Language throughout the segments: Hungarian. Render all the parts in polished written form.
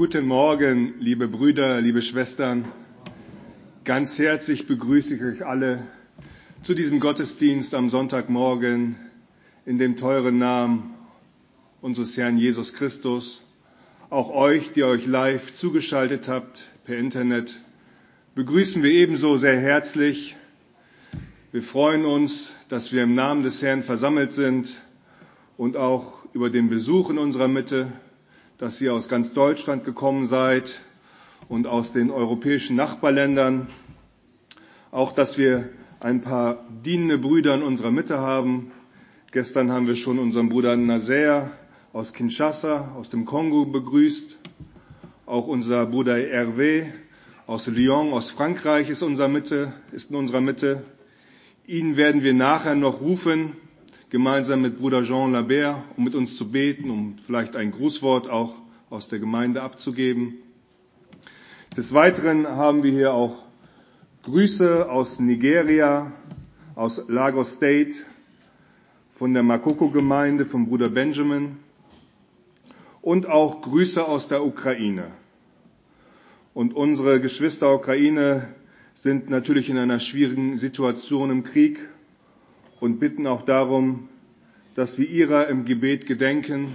Guten Morgen, liebe Brüder, liebe Schwestern. Ganz herzlich begrüße ich euch alle zu diesem Gottesdienst am Sonntagmorgen in dem teuren Namen unseres Herrn Jesus Christus. Auch euch, die euch live zugeschaltet habt per Internet, begrüßen wir ebenso sehr herzlich. Wir freuen uns, dass wir im Namen des Herrn versammelt sind und auch über den Besuch in unserer Mitte, dass ihr aus ganz Deutschland gekommen seid und aus den europäischen Nachbarländern. Auch, dass wir ein paar dienende Brüder in unserer Mitte haben. Gestern haben wir schon unseren Bruder Nazaire aus Kinshasa, aus dem Kongo begrüßt. Auch unser Bruder Hervé aus Lyon, aus Frankreich ist in unserer Mitte. Ihn werden wir nachher noch rufen, gemeinsam mit Bruder Jean Labert, um mit uns zu beten, um vielleicht ein Grußwort auch aus der Gemeinde abzugeben. Des Weiteren haben wir hier auch Grüße aus Nigeria, aus Lagos State, von der Makoko-Gemeinde, vom Bruder Benjamin und auch Grüße aus der Ukraine. Und unsere Geschwister Ukraine sind natürlich in einer schwierigen Situation im Krieg und bitten auch darum, dass wir ihrer im Gebet gedenken.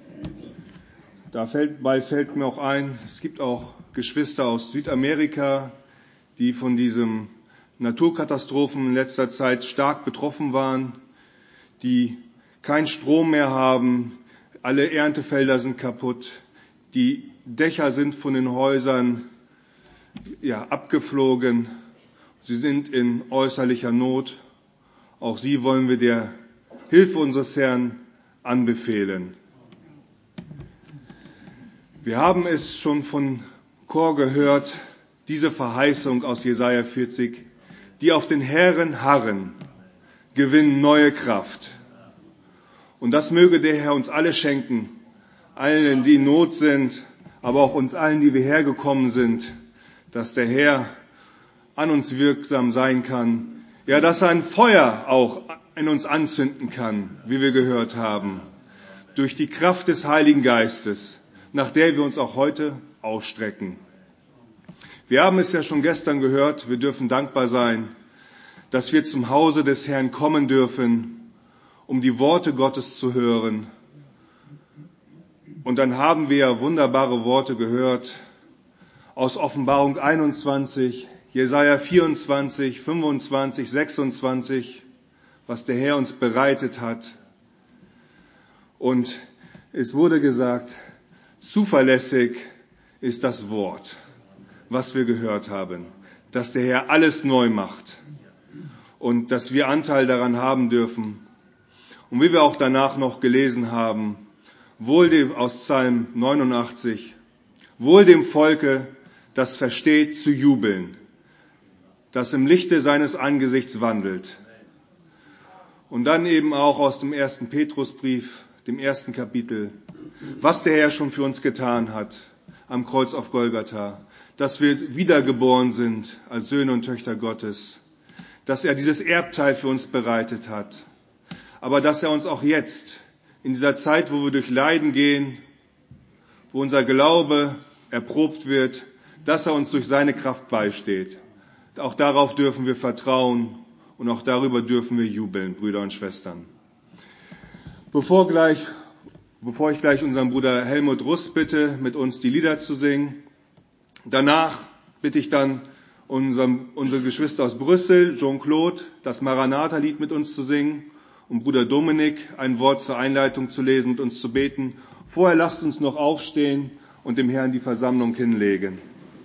Dabei fällt mir auch ein, es gibt auch Geschwister aus Südamerika, die von diesen Naturkatastrophen in letzter Zeit stark betroffen waren, die keinen Strom mehr haben, alle Erntefelder sind kaputt, die Dächer sind von den Häusern abgeflogen, sie sind in äußerlicher Not. Auch sie wollen wir der Hilfe unseres Herrn anbefehlen. Wir haben es schon von Chor gehört, diese Verheißung aus Jesaja 40, die auf den Herrn harren, gewinnen neue Kraft. Und das möge der Herr uns alle schenken, allen, die in Not sind, aber auch uns allen, die wir hergekommen sind, dass der Herr an uns wirksam sein kann. Ja, dass er ein Feuer auch in uns anzünden kann, wie wir gehört haben, durch die Kraft des Heiligen Geistes, nach der wir uns auch heute ausstrecken. Wir haben es ja schon gestern gehört, wir dürfen dankbar sein, dass wir zum Hause des Herrn kommen dürfen, um die Worte Gottes zu hören. Und dann haben wir ja wunderbare Worte gehört aus Offenbarung 21, Jesaja 24, 25, 26, was der Herr uns bereitet hat. Und es wurde gesagt, zuverlässig ist das Wort, was wir gehört haben, dass der Herr alles neu macht und dass wir Anteil daran haben dürfen. Und wie wir auch danach noch gelesen haben, wohl dem aus Psalm 89, wohl dem Volke, das versteht zu jubeln, das im Lichte seines Angesichts wandelt. Und dann eben auch aus dem 1. Petrusbrief, dem 1. Kapitel, was der Herr schon für uns getan hat am Kreuz auf Golgatha, dass wir wiedergeboren sind als Söhne und Töchter Gottes, dass er dieses Erbteil für uns bereitet hat, aber dass er uns auch jetzt, in dieser Zeit, wo wir durch Leiden gehen, wo unser Glaube erprobt wird, dass er uns durch seine Kraft beisteht. Auch darauf dürfen wir vertrauen und auch darüber dürfen wir jubeln, Brüder und Schwestern. Bevor ich gleich unseren Bruder Helmut Russ bitte, mit uns die Lieder zu singen, danach bitte ich dann unsere Geschwister aus Brüssel, Jean-Claude, das Maranatha-Lied mit uns zu singen und Bruder Dominik ein Wort zur Einleitung zu lesen und uns zu beten. Vorher lasst uns noch aufstehen und dem Herrn die Versammlung hinlegen.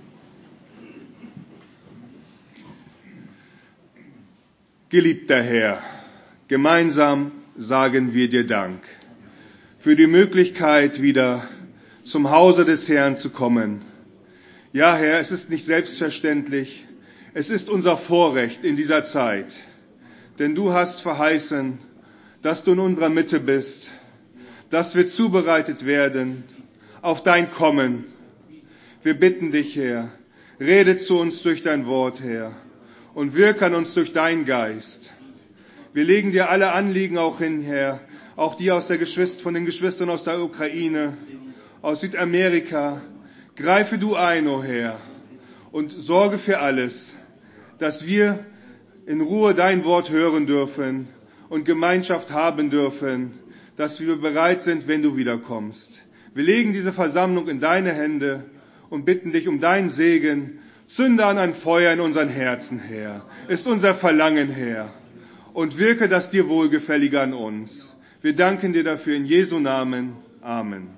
Geliebter Herr, gemeinsam sagen wir dir Dank für die Möglichkeit, wieder zum Hause des Herrn zu kommen. Ja, Herr, es ist nicht selbstverständlich, es ist unser Vorrecht in dieser Zeit, denn du hast verheißen, dass du in unserer Mitte bist, dass wir zubereitet werden auf dein Kommen. Wir bitten dich, Herr, rede zu uns durch dein Wort, Herr, und wirke an uns durch deinen Geist. Wir legen dir alle Anliegen auch hin, Herr, auch die von den Geschwistern aus der Ukraine, aus Südamerika, Greife du ein, o Herr, und sorge für alles, dass wir in Ruhe dein Wort hören dürfen und Gemeinschaft haben dürfen, dass wir bereit sind, wenn du wiederkommst. Wir legen diese Versammlung in deine Hände und bitten dich um deinen Segen. Zünde an ein Feuer in unseren Herzen, Herr. Ist unser Verlangen, Herr. Und wirke das dir Wohlgefällige an uns. Wir danken dir dafür in Jesu Namen. Amen.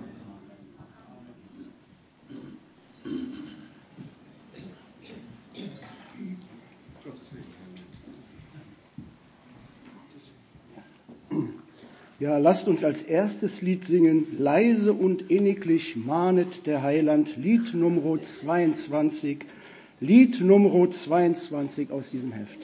Ja, lasst uns als erstes Lied singen, leise und inniglich mahnet der Heiland, Lied Nummer 22, Lied Nummer 22 aus diesem Heft.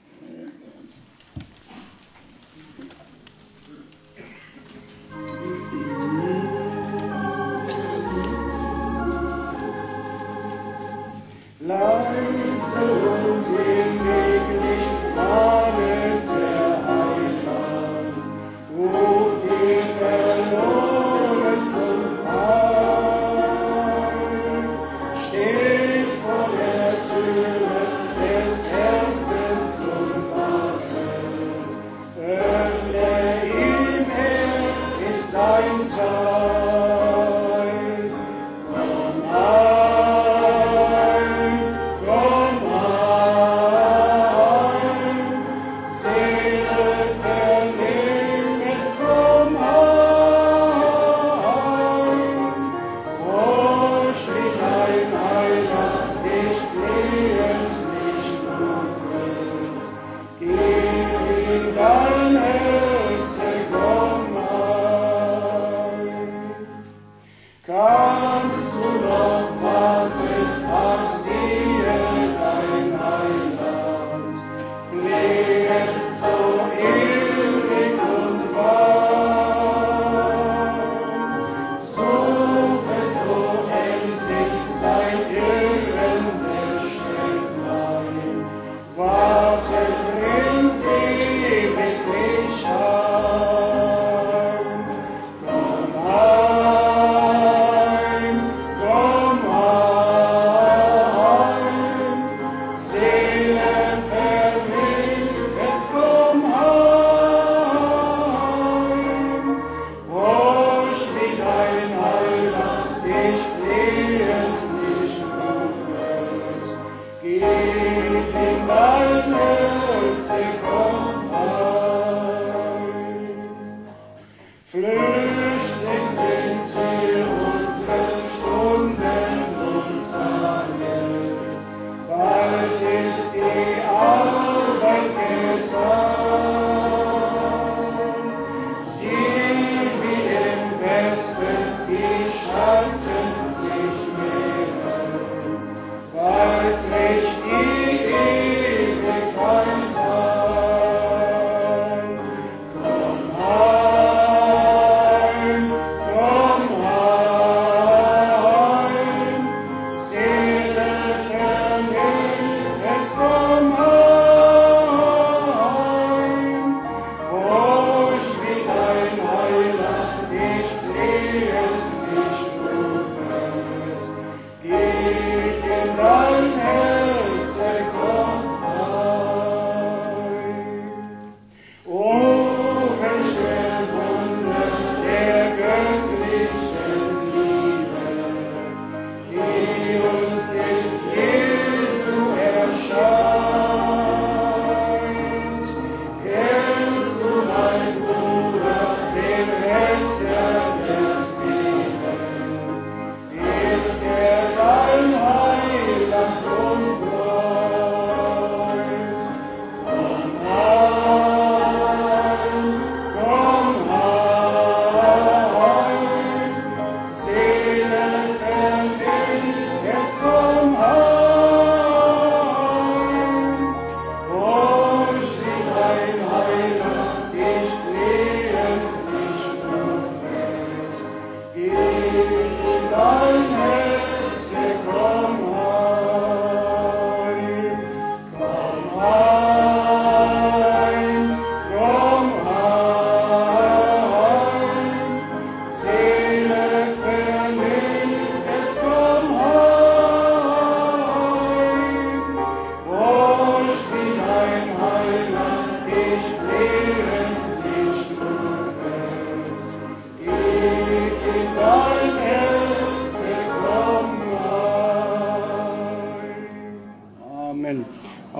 Leise und inniglich mahnet der Heiland, ruft die Verlorenen zum Heil, steht vor der Türe des Herzens und wartet, öffne ihm, er ist dein Teil. Komm ein, Seele vernimm es, komm ein, horch wie dein Heiland dich flehend, nicht rufend, gib ihm dein Herz, komm ein.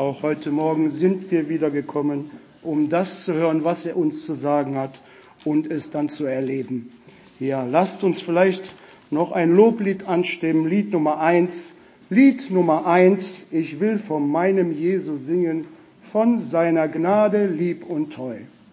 auch heute Morgen sind wir wieder gekommen, um das zu hören, was er uns zu sagen hat und es dann zu erleben. Ja, lasst uns vielleicht noch ein Loblied anstimmen, Lied Nummer 1. Lied Nummer 1, ich will von meinem Jesu singen, von seiner Gnade lieb und treu.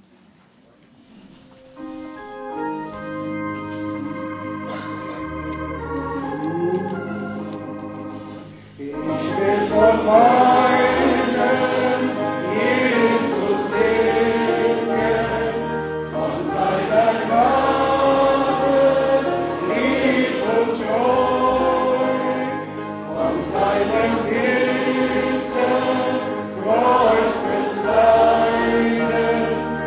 Ich will von meinem Jesus singen, von seiner Gnade lieb und treu, von seinem Bitten, Kreuzes Leiden,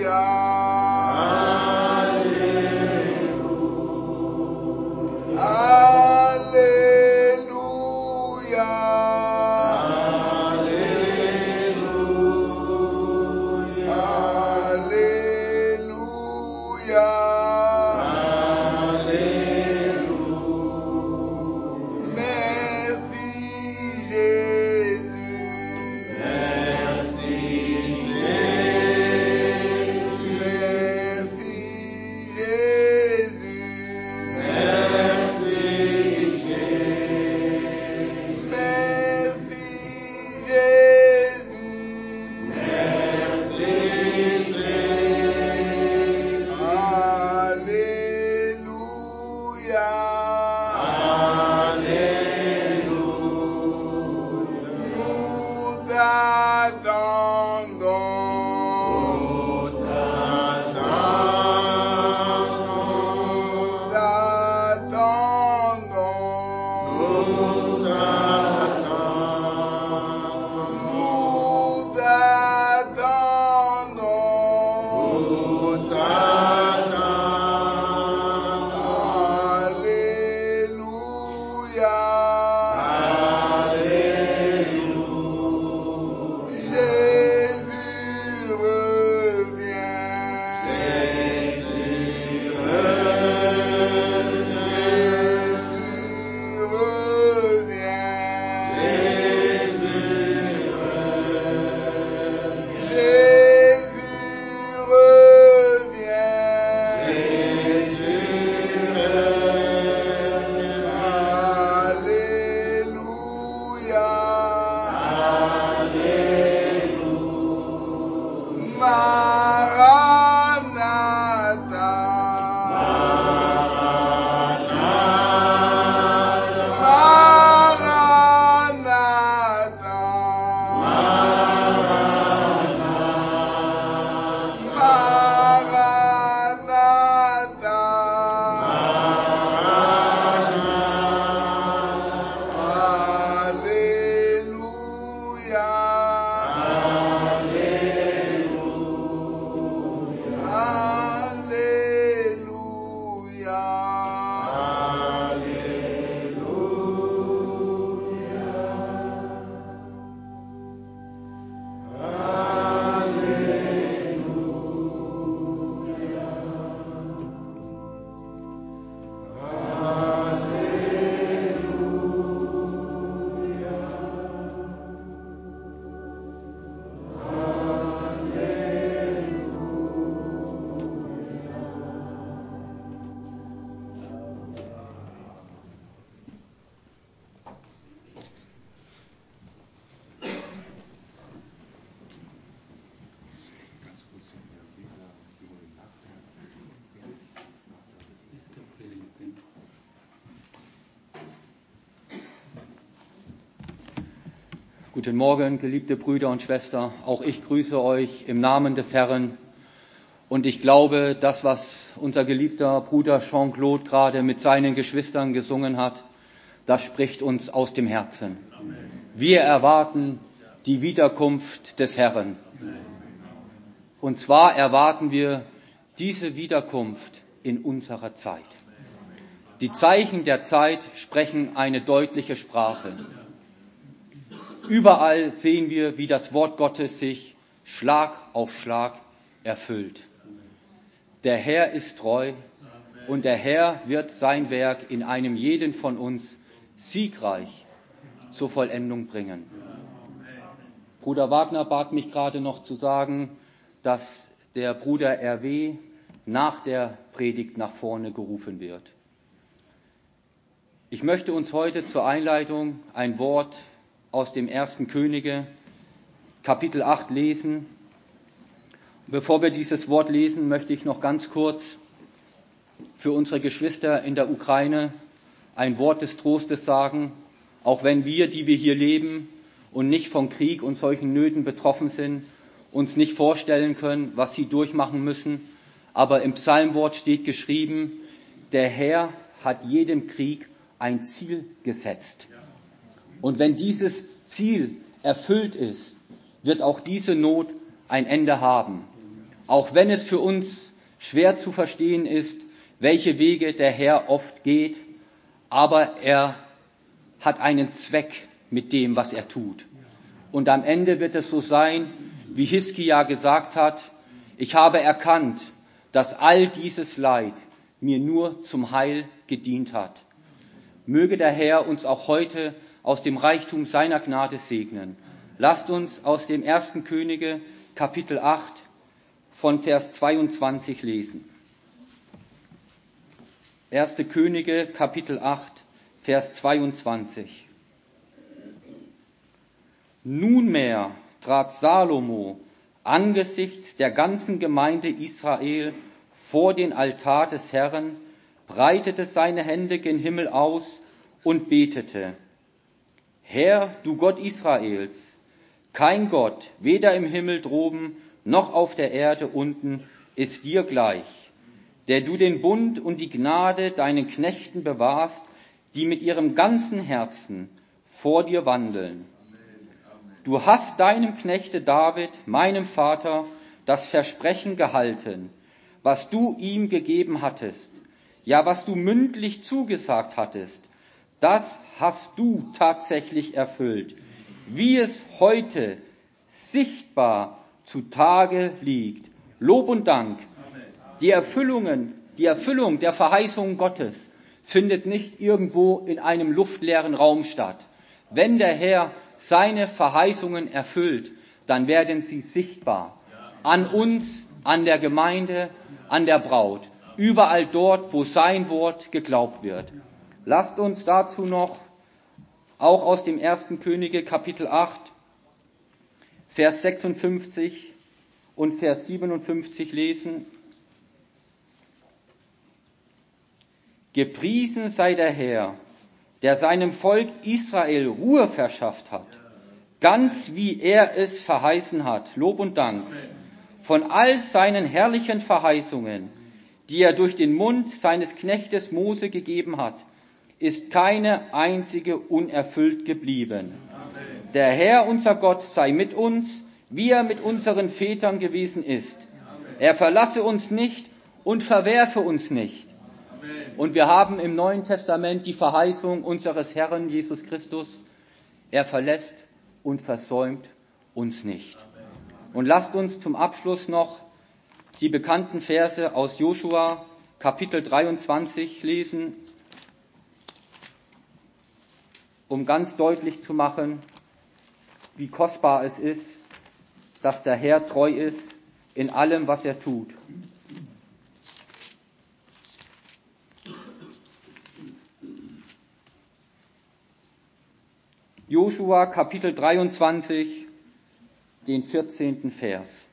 Guten Morgen, geliebte Brüder und Schwestern. Auch ich grüße euch im Namen des Herrn. Und ich glaube, das, was unser geliebter Bruder Jean-Claude gerade mit seinen Geschwistern gesungen hat, das spricht uns aus dem Herzen. Wir erwarten die Wiederkunft des Herrn. Und zwar erwarten wir diese Wiederkunft in unserer Zeit. Die Zeichen der Zeit sprechen eine deutliche Sprache. Überall sehen wir, wie das Wort Gottes sich Schlag auf Schlag erfüllt. Der Herr ist treu und der Herr wird sein Werk in einem jeden von uns siegreich zur Vollendung bringen. Bruder Wagner bat mich gerade noch zu sagen, dass der Bruder RW nach der Predigt nach vorne gerufen wird. Ich möchte uns heute zur Einleitung ein Wort aus dem 1. Könige, Kapitel 8 lesen. Bevor wir dieses Wort lesen, möchte ich noch ganz kurz für unsere Geschwister in der Ukraine ein Wort des Trostes sagen, auch wenn wir, die wir hier leben und nicht von Krieg und solchen Nöten betroffen sind, uns nicht vorstellen können, was sie durchmachen müssen. Aber im Psalmwort steht geschrieben, der Herr hat jedem Krieg ein Ziel gesetzt. Und wenn dieses Ziel erfüllt ist, wird auch diese Not ein Ende haben. auch wenn es für uns schwer zu verstehen ist, welche Wege der Herr oft geht, aber er hat einen Zweck mit dem, was er tut. Und am Ende wird es so sein, wie Hiskia gesagt hat, ich habe erkannt, dass all dieses Leid mir nur zum Heil gedient hat. Möge der Herr uns auch heute aus dem Reichtum seiner Gnade segnen. Lasst uns aus dem 1. Könige, Kapitel 8, von Vers 22 lesen. 1. Könige, Kapitel 8, Vers 22. Nunmehr trat Salomo angesichts der ganzen Gemeinde Israel vor den Altar des Herrn, breitete seine Hände gen Himmel aus und betete: Herr, du Gott Israels, kein Gott, weder im Himmel droben noch auf der Erde unten, ist dir gleich, der du den Bund und die Gnade deinen Knechten bewahrst, die mit ihrem ganzen Herzen vor dir wandeln. Du hast deinem Knechte David, meinem Vater, das Versprechen gehalten, was du ihm gegeben hattest, ja, was du mündlich zugesagt hattest, das hast du tatsächlich erfüllt, wie es heute sichtbar zutage liegt. Lob und Dank. Die Erfüllung der Verheißungen Gottes findet nicht irgendwo in einem luftleeren Raum statt. Wenn der Herr seine Verheißungen erfüllt, dann werden sie sichtbar. An uns, an der Gemeinde, an der Braut. Überall dort, wo sein Wort geglaubt wird. Lasst uns dazu noch auch aus dem 1. Könige Kapitel 8, Vers 56 und Vers 57 lesen. Gepriesen sei der Herr, der seinem Volk Israel Ruhe verschafft hat, ganz wie er es verheißen hat. Lob und Dank. Von all seinen herrlichen Verheißungen, die er durch den Mund seines Knechtes Mose gegeben hat, ist keine einzige unerfüllt geblieben. Der Herr, unser Gott, sei mit uns, wie er mit unseren Vätern gewesen ist. Er verlasse uns nicht und verwerfe uns nicht. Und wir haben im Neuen Testament die Verheißung unseres Herrn Jesus Christus: Er verlässt und versäumt uns nicht. Und lasst uns zum Abschluss noch die bekannten Verse aus Josua Kapitel 23 lesen, um ganz deutlich zu machen, wie kostbar es ist, dass der Herr treu ist in allem, was er tut. Josua Kapitel 23, den 14. Vers.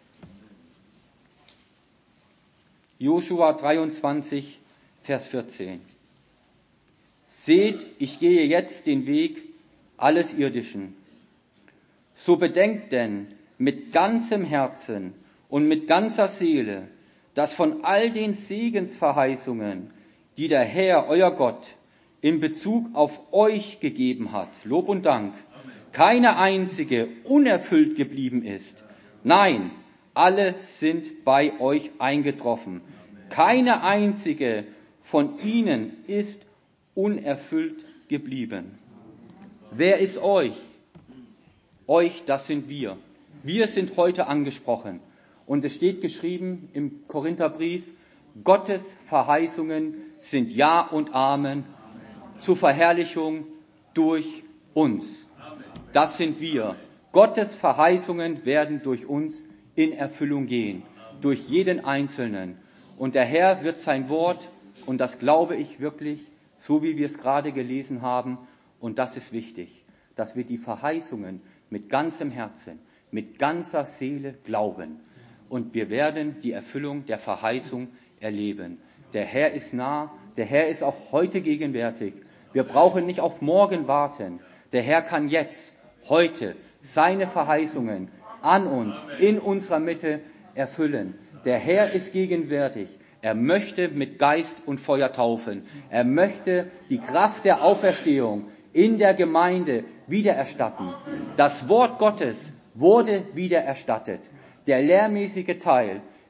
Josua 23, Vers 14. Seht, ich gehe jetzt den Weg alles Irdischen. So bedenkt denn mit ganzem Herzen und mit ganzer Seele, dass von all den Segensverheißungen, die der Herr, euer Gott, in Bezug auf euch gegeben hat, Lob und Dank, keine einzige unerfüllt geblieben ist. Nein, alle sind bei euch eingetroffen. Keine einzige von ihnen ist unerfüllt geblieben. Wer ist euch? Euch, das sind wir. Wir sind heute angesprochen. Und es steht geschrieben im Korintherbrief, Gottes Verheißungen sind Ja und Amen zur Verherrlichung durch uns. Das sind wir. Gottes Verheißungen werden durch uns in Erfüllung gehen, durch jeden Einzelnen. Und der Herr wird sein Wort, und das glaube ich wirklich, so wie wir es gerade gelesen haben, und das ist wichtig, dass wir die Verheißungen mit ganzem Herzen, mit ganzer Seele glauben. Und wir werden die Erfüllung der Verheißung erleben. Der Herr ist nah, der Herr ist auch heute gegenwärtig. Wir brauchen nicht auf morgen warten. Der Herr kann jetzt, heute, seine Verheißungen an uns, in unserer Mitte erfüllen. Der Herr ist gegenwärtig. Er möchte mit Geist und Feuer taufen. Er möchte die Kraft der Auferstehung in der Gemeinde wiedererstatten. Das Wort Gottes wurde wiedererstattet. Der lehrmäßige Teil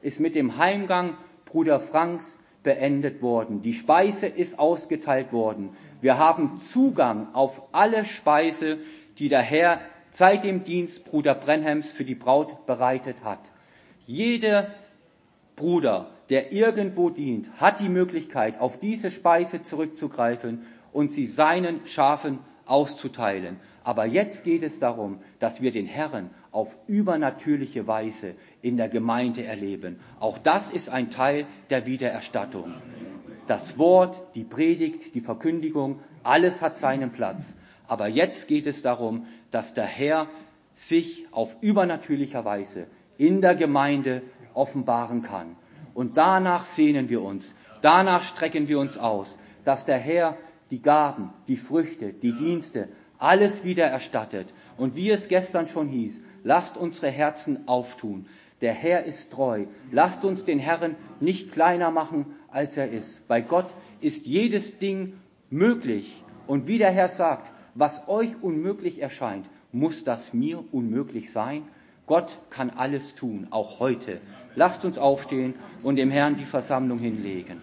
ist mit dem Heimgang Bruder Franks beendet worden. Die Speise ist ausgeteilt worden. Wir haben Zugang auf alle Speise, die der Herr seit dem Dienst Bruder Brenhams für die Braut bereitet hat. Jeder Bruder, der irgendwo dient, hat die Möglichkeit, auf diese Speise zurückzugreifen und sie seinen Schafen auszuteilen. Aber jetzt geht es darum, dass wir den Herrn auf übernatürliche Weise in der Gemeinde erleben. Auch das ist ein Teil der Wiedererstattung. Das Wort, die Predigt, die Verkündigung, alles hat seinen Platz. Aber jetzt geht es darum, dass der Herr sich auf übernatürlicher Weise in der Gemeinde offenbaren kann. Und danach sehnen wir uns, danach strecken wir uns aus, dass der Herr die Gaben, die Früchte, die Dienste, alles wieder erstattet. Und wie es gestern schon hieß, lasst unsere Herzen auftun. Der Herr ist treu. Lasst uns den Herrn nicht kleiner machen, als er ist. Bei Gott ist jedes Ding möglich. Und wie der Herr sagt, was euch unmöglich erscheint, muss das mir unmöglich sein? Gott kann alles tun, auch heute. Lasst uns aufstehen und dem Herrn die Versammlung hinlegen.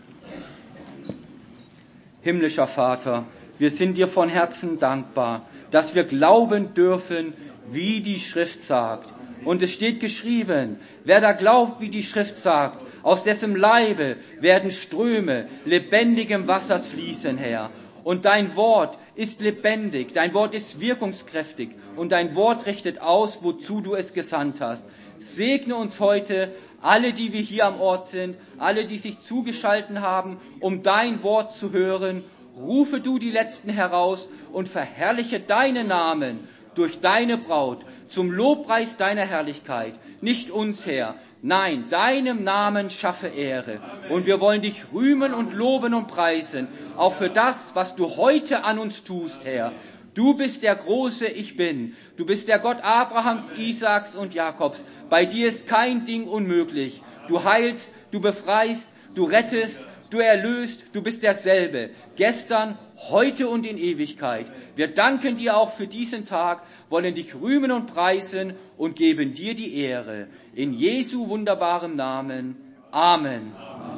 Himmlischer Vater, wir sind dir von Herzen dankbar, dass wir glauben dürfen, wie die Schrift sagt. Und es steht geschrieben, wer da glaubt, wie die Schrift sagt, aus dessen Leibe werden Ströme lebendigem Wassers fließen, Herr. Und dein Wort ist lebendig, dein Wort ist wirkungskräftig und dein Wort richtet aus, wozu du es gesandt hast. Segne uns heute alle, die wir hier am Ort sind, alle, die sich zugeschaltet haben, um dein Wort zu hören. Rufe du die Letzten heraus und verherrliche deinen Namen durch deine Braut zum Lobpreis deiner Herrlichkeit. Nicht uns, Herr, nein, deinem Namen schaffe Ehre. Und wir wollen dich rühmen und loben und preisen, auch für das, was du heute an uns tust, Herr. Du bist der große Ich Bin. Du bist der Gott Abrahams, Isaaks und Jakobs. Bei dir ist kein Ding unmöglich. Du heilst, du befreist, du rettest, du erlöst, du bist derselbe. Gestern, heute und in Ewigkeit. Wir danken dir auch für diesen Tag, wollen dich rühmen und preisen und geben dir die Ehre. In Jesu wunderbarem Namen. Amen.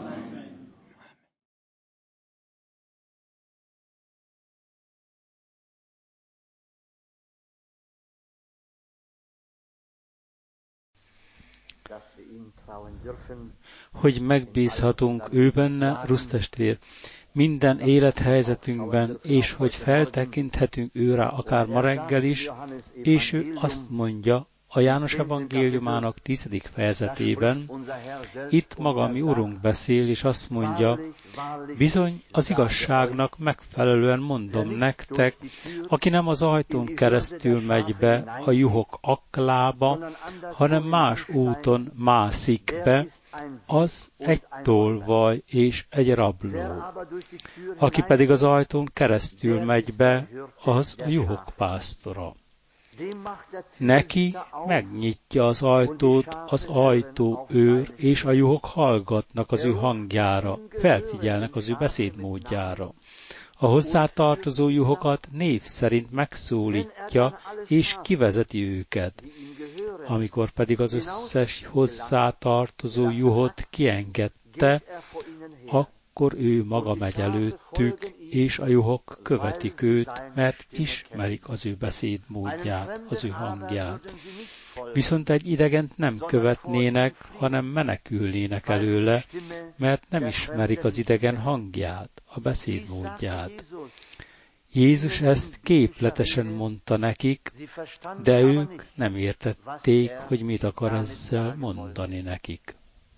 Hogy megbízhatunk ő benne, Rusz testvér, minden élethelyzetünkben, és hogy feltekinthetünk őre akár ma reggel is, és ő azt mondja a János evangéliumának 10. fejezetében, itt maga mi Urunk beszél, és azt mondja, bizony az igazságnak megfelelően mondom nektek, aki nem az ajtón keresztül megy be a juhok aklába, hanem más úton mászik be, az egy tolvaj és egy rabló. Aki pedig az ajtón keresztül megy be, az a juhok pásztora. Neki megnyitja az ajtót az ajtóőr, és a juhok hallgatnak az ő hangjára, felfigyelnek az ő beszédmódjára. A hozzátartozó juhokat név szerint megszólítja, és kivezeti őket. Amikor pedig az összes hozzátartozó juhot kiengedte, akkor ő maga megy előttük, és a juhok követik őt, mert ismerik az ő beszédmódját, az ő hangját. Viszont egy idegent nem követnének, hanem menekülnének előle, mert nem ismerik az idegen hangját, a beszédmódját. Jézus ezt képletesen mondta nekik, de ők nem értették, hogy mit akar ezzel mondani nekik.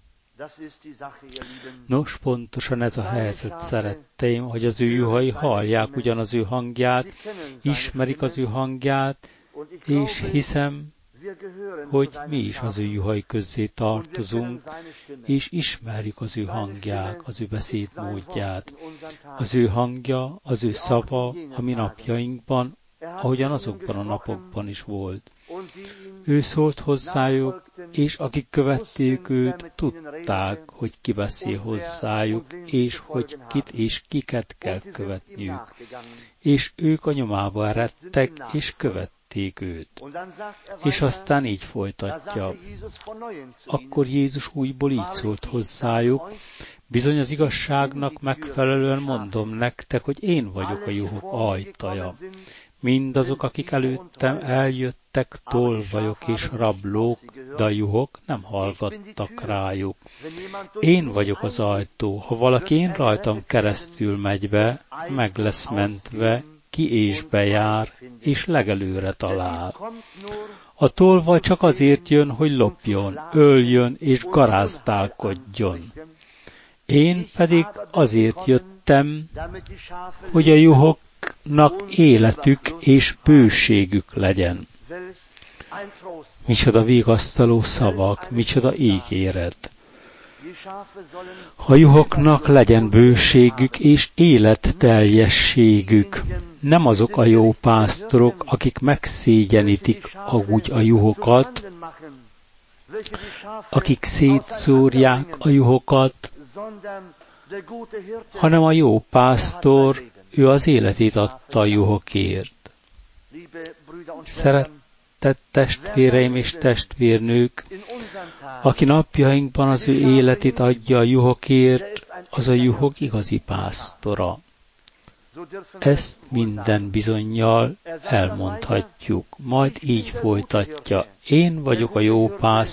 Nos, pontosan ez a helyzet, szeretteim, hogy az ő juhai hallják ugyan az ő hangját, ismerik az ő hangját, és hiszem, hogy mi is az ő juhai közé tartozunk, és ismerjük az ő hangját, az ő beszédmódját. Az ő hangja, az ő szava a mi napjainkban, ahogyan azokban a napokban is volt. Ő szólt hozzájuk, és akik követték őt, tudták, hogy ki beszél hozzájuk, és hogy kit és kiket kell követniük. És ők a nyomába eredtek, és követték megölték őt. És aztán így folytatja. Akkor Jézus újból így szólt hozzájuk, bizony az igazságnak megfelelően mondom nektek, hogy én vagyok a juhok ajtaja. Mindazok, akik előttem eljöttek, tolvajok és rablók, de a juhok nem hallgattak rájuk. Én vagyok az ajtó, ha valaki én rajtam keresztül megy be, meg lesz mentve, ki és bejár, és legelőre talál. A tolvaj csak azért jön, hogy lopjon, öljön és garázdálkodjon. Én pedig azért jöttem, hogy a juhoknak életük és bőségük legyen. Micsoda vigasztaló szavak, micsoda ígéret. A juhoknak legyen bőségük és életteljességük. Nem azok a jó pásztorok, akik megszégyenítik úgy a juhokat, akik szétszórják a juhokat, hanem a jó pásztor, ő az életét adta a juhokért. Szeretett testvéreim és testvérnők, aki napjainkban az ő életét adja a juhokért, az a juhok igazi pásztora. Ezt minden bizonnyal elmondhatjuk. Majd így folytatja. Én vagyok a jó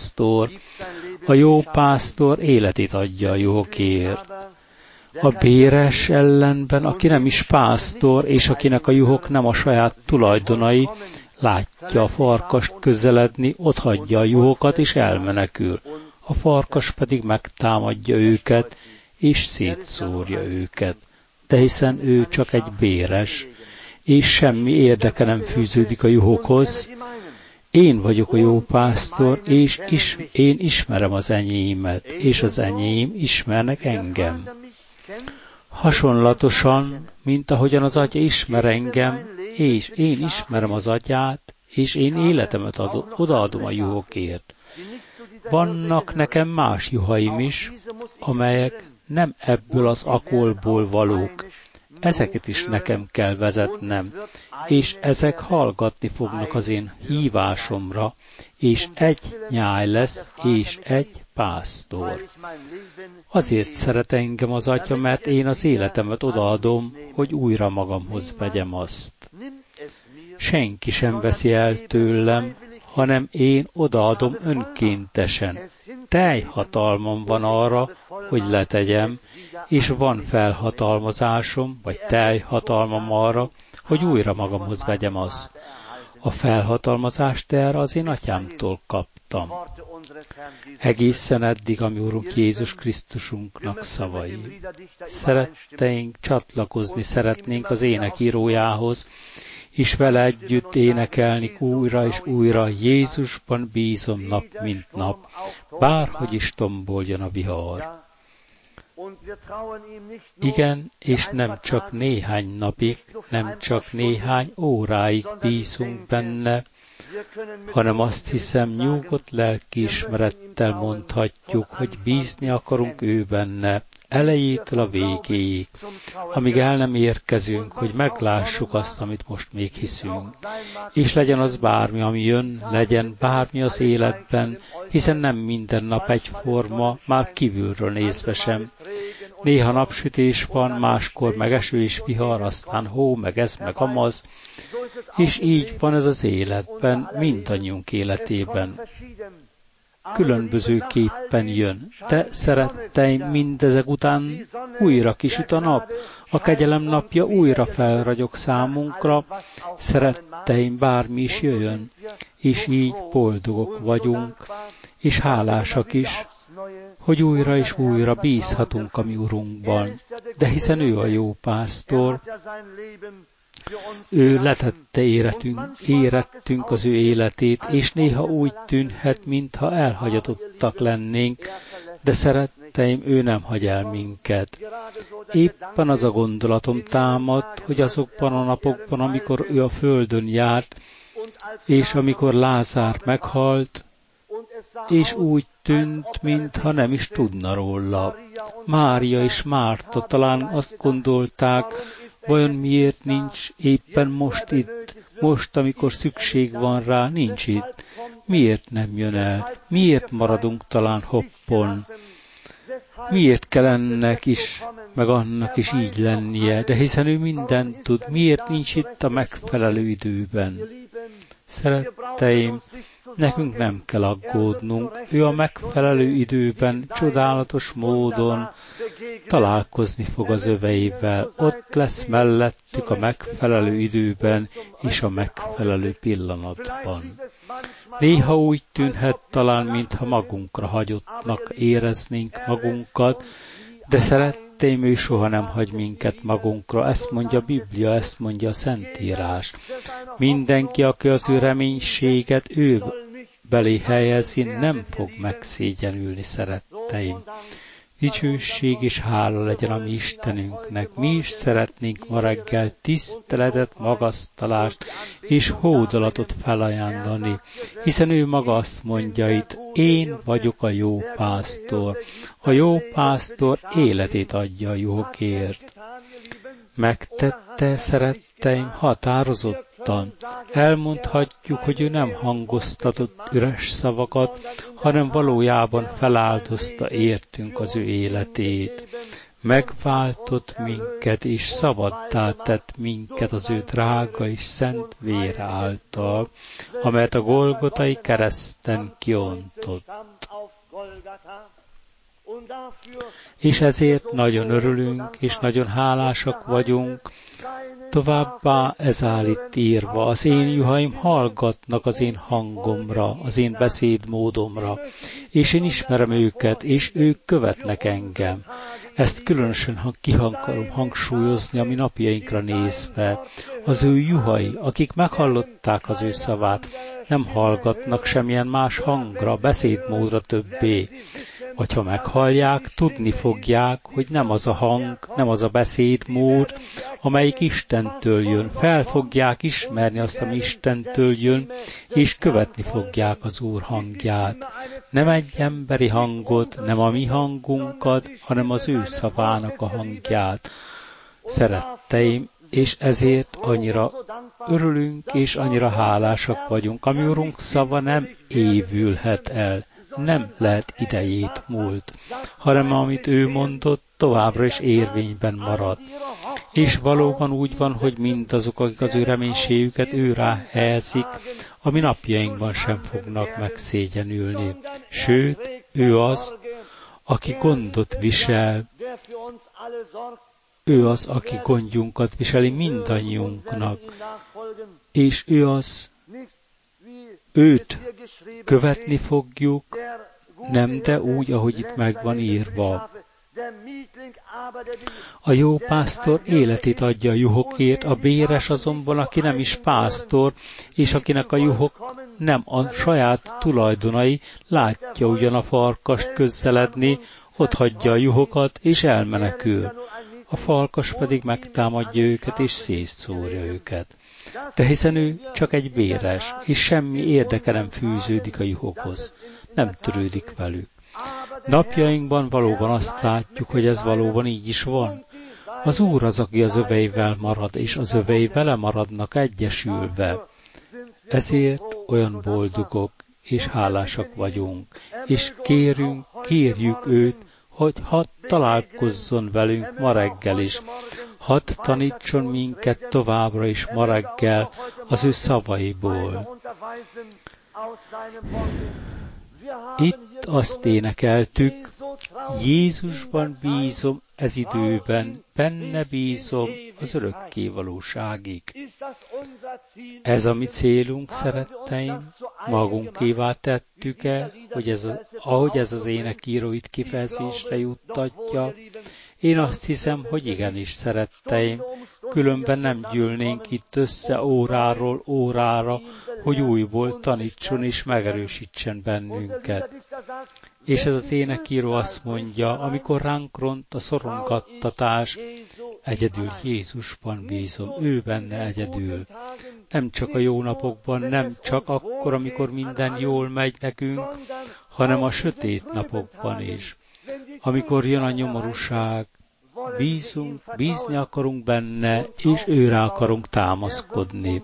pásztor életét adja a juhokért. A béres ellenben, aki nem is pásztor, és akinek a juhok nem a saját tulajdonai, látja a farkast közeledni, otthagyja a juhokat és elmenekül. A farkas pedig megtámadja őket, és szétszórja őket. De hiszen ő csak egy béres, és semmi érdeke nem fűződik a juhokhoz. Én vagyok a jó pásztor, és én ismerem az enyémet, és az enyém ismernek engem. Hasonlatosan, mint ahogyan az Atya ismer engem, és én ismerem az Atyát, és én életemet odaadom a juhokért. Vannak nekem más juhaim is, amelyek nem ebből az akolból valók. Ezeket is nekem kell vezetnem, és ezek hallgatni fognak az én hívásomra, és egy nyáj lesz, és egy pásztor. Azért szeret engem az Atya, mert én az életemet odaadom, hogy újra magamhoz vegyem azt. Senki sem veszi el tőlem, hanem én odaadom önkéntesen. Teljhatalmam van arra, hogy letegyem, és van felhatalmazásom, vagy teljhatalmam arra, hogy újra magamhoz vegyem azt. A felhatalmazást erre az én atyámtól kaptam. Egészen eddig, ami Urunk Jézus Krisztusunknak szavai. Szeretteink csatlakozni szeretnénk az énekírójához, és vele együtt énekelni újra és újra, Jézusban bízom nap mint nap, bárhogy is tomboljon a vihar. Igen, és nem csak néhány napig, nem csak néhány óráig bízunk benne, hanem azt hiszem nyugodt lelkiismerettel mondhatjuk, hogy bízni akarunk ő benne, elejétől a végéig, amíg el nem érkezünk, hogy meglássuk azt, amit most még hiszünk. És legyen az bármi, ami jön, legyen bármi az életben, hiszen nem minden nap egyforma, már kívülről nézve sem. Néha napsütés van, máskor meg eső és vihar, aztán hó, meg ez, meg amaz, és így van ez az életben, mindannyiunk életében. Különbözőképpen jön. De szeretteim, mindezek után újra kisüt a nap, a kegyelem napja újra felragyog számunkra, szeretteim, bármi is jöjjön, és így boldogok vagyunk, és hálásak is, hogy újra és újra bízhatunk a mi Urunkban. De hiszen ő a jó pásztor, ő letette érettünk az ő életét, és néha úgy tűnhet, mintha elhagyatottak lennénk, de szeretteim, ő nem hagy el minket. Éppen az a gondolatom támadt, hogy azokban a napokban, amikor ő a földön járt, és amikor Lázár meghalt, és úgy tűnt, mintha nem is tudna róla. Mária és Márta talán azt gondolták, vajon miért nincs éppen most itt, most, amikor szükség van rá, nincs itt. Miért nem jön el? Miért maradunk talán hoppon? Miért kell ennek is, meg annak is így lennie? De hiszen ő mindent tud, miért nincs itt a megfelelő időben? Szeretteim, nekünk nem kell aggódnunk, ő a megfelelő időben, csodálatos módon találkozni fog az öveivel, ott lesz mellettük a megfelelő időben és a megfelelő pillanatban. Néha úgy tűnhet talán, mintha magunkra hagyottnak éreznénk magunkat, de szeretteim, ő soha nem hagy minket magunkra, ezt mondja a Biblia, ezt mondja a Szentírás. Mindenki, aki az ő reménységet ő belé helyezi, nem fog megszégyenülni, szeretteim. Dicsőség és hála legyen a mi Istenünknek. Mi is szeretnénk ma reggel tiszteletet, magasztalást és hódolatot felajánlani, hiszen ő maga azt mondja itt, én vagyok a jó pásztor. A jó pásztor életét adja a juhokért. Megtette, szeretteim, határozottan. Elmondhatjuk, hogy ő nem hangoztatott üres szavakat, hanem valójában feláldozta értünk az ő életét. Megváltott minket, és szabaddá tett minket az ő drága és szent vére által, amelyet a Golgotai kereszten kiontott. És ezért nagyon örülünk, és nagyon hálásak vagyunk. Továbbá ez áll itt írva, az én juhaim hallgatnak az én hangomra, az én beszédmódomra, és én ismerem őket, és ők követnek engem. Ezt különösen akarom hangsúlyozni a mi napjainkra nézve. Az ő juhai, akik meghallották az ő szavát, nem hallgatnak semmilyen más hangra, beszédmódra többé. Vagy ha meghallják, tudni fogják, hogy nem az a hang, nem az a beszédmód, amelyik Istentől jön. Fel fogják ismerni azt, ami Istentől jön, és követni fogják az Úr hangját. Nem egy emberi hangot, nem a mi hangunkat, hanem az ő szavának a hangját. Szeretteim, és ezért annyira örülünk, és annyira hálásak vagyunk. A mi Urunk szava nem évülhet el, nem lehet idejét múlt, hanem amit ő mondott, továbbra is érvényben marad. És valóban úgy van, hogy mindazok, akik az ő reménységüket őrá helyezik, a mi napjainkban sem fognak megszégyenülni. Sőt, ő az, aki gondot visel, ő az, aki gondjunkat viseli mindannyiunknak, és ő az, őt követni fogjuk, nem, de úgy, ahogy itt meg van írva. A jó pásztor életét adja a juhokért, a béres azonban, aki nem is pásztor, és akinek a juhok nem a saját tulajdonai, látja ugyan a farkast közeledni, ott hagyja a juhokat, és elmenekül. A farkas pedig megtámadja őket, és szétszórja őket. De hiszen ő csak egy béres, és semmi érdeke nem fűződik a juhokhoz. Nem törődik velük. Napjainkban valóban azt látjuk, hogy ez valóban így is van. Az Úr az, aki az öveivel marad, és az övei vele maradnak egyesülve. Ezért olyan boldogok és hálásak vagyunk, és kérjük őt, hogy hadd találkozzon velünk ma reggel is, hadd tanítson minket továbbra is ma reggel az ő szavaiból. Itt azt énekeltük, Jézusban bízom ez időben, benne bízom az örökké valóságig. Ez a mi célunk, szeretteim, magunkévá tettük el, hogy ahogy ez az énekíró itt kifejezésre juttatja. Én azt hiszem, hogy igenis, szeretteim, különben nem gyűlnénk itt össze óráról órára, hogy újból tanítson és megerősítsen bennünket. És ez az énekíró azt mondja, amikor ránk ront a szorongattatás, egyedül Jézusban bízom, ő benne egyedül. Nem csak a jó napokban, nem csak akkor, amikor minden jól megy nekünk, hanem a sötét napokban is. Amikor jön a nyomorúság, bízni akarunk benne, és őre akarunk támaszkodni.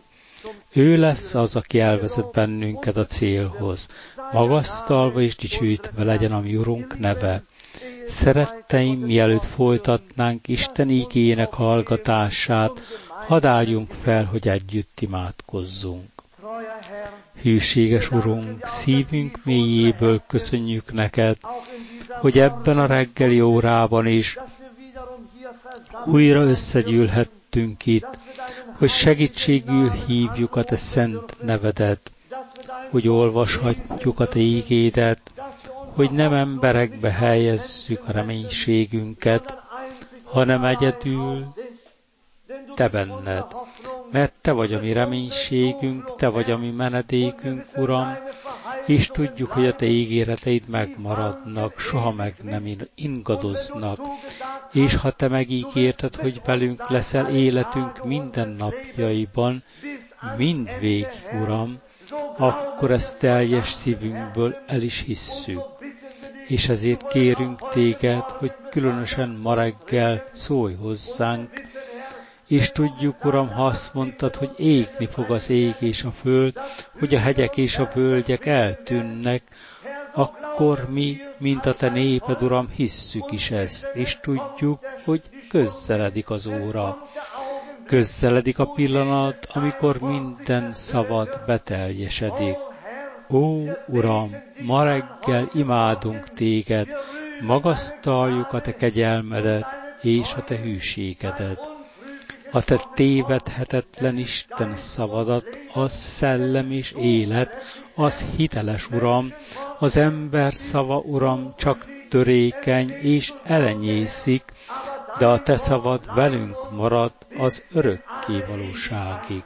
Ő lesz az, aki elvezet bennünket a célhoz. Magasztalva és dicsőítve legyen a mi Urunk neve. Szeretteim, mielőtt folytatnánk Isten igének hallgatását, hadd álljunk fel, hogy együtt imádkozzunk. Hűséges Urunk, szívünk mélyéből köszönjük neked, hogy ebben a reggeli órában is újra összegyűlhettünk itt, hogy segítségül hívjuk a te szent nevedet, hogy olvashatjuk a te ígédet, hogy nem emberekbe helyezzük a reménységünket, hanem egyedül te benned. Mert te vagy a mi reménységünk, te vagy a mi menedékünk, Uram, és tudjuk, hogy a te ígéreteid megmaradnak, soha meg nem ingadoznak. És ha te megígérted, hogy velünk leszel életünk minden napjaiban, mindvégig, Uram, akkor ezt teljes szívünkből el is hisszük. És ezért kérünk téged, hogy különösen ma reggel szólj hozzánk, és tudjuk, Uram, ha azt mondtad, hogy égni fog az ég és a föld, hogy a hegyek és a völgyek eltűnnek, akkor mi, mint a te néped, Uram, hisszük is ezt, és tudjuk, hogy közeledik az óra. Közeledik a pillanat, amikor minden szavad beteljesedik. Ó, Uram, ma reggel imádunk téged, magasztaljuk a te kegyelmedet és a te hűségedet. A te tévedhetetlen Isten szavadat, az szellem és élet, az hiteles, Uram, az ember szava, Uram, csak törékeny és elenyészik, de a te szavad velünk marad az örökké valóságig.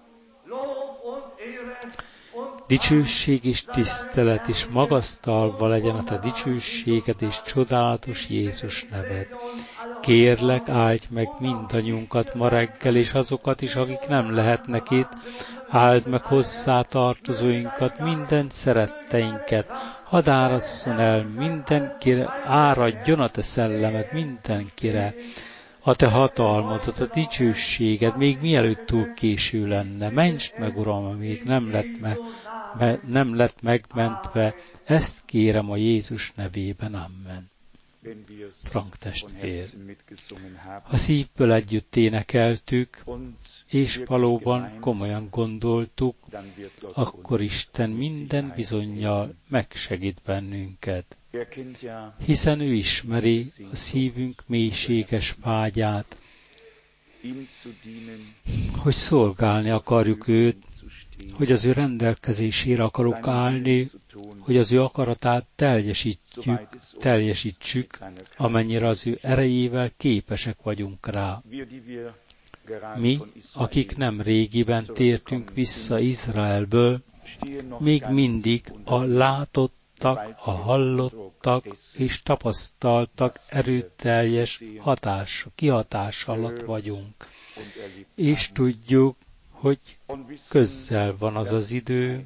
Dicsőség és tisztelet és magasztalva legyen a te dicsőséged és csodálatos Jézus neved. Kérlek, áldj meg mindannyiunkat ma reggel, és azokat is, akik nem lehetnek itt, áld meg hozzátartozóinkat, minden szeretteinket, hadd árasszon el mindenkire, áradjon a te szellemed mindenkire, a te hatalmadat, a dicsőséged, még mielőtt túl késő lenne. Mentsd meg, Uram, amíg nem lett megmentve, ezt kérem a Jézus nevében, amen. Frank testvér, ha szívből együtt énekeltük, és valóban komolyan gondoltuk, akkor Isten minden bizonnyal megsegít bennünket. Hiszen ő ismeri a szívünk mélységes vágyát, hogy szolgálni akarjuk őt, hogy az ő rendelkezésére akarok állni, hogy az ő akaratát teljesítsük, amennyire az ő erejével képesek vagyunk rá. Mi, akik nem régiben tértünk vissza Izraelből, még mindig a látottak, a hallottak és tapasztaltak erőteljes kihatás alatt vagyunk. És tudjuk, hogy közel van az az idő,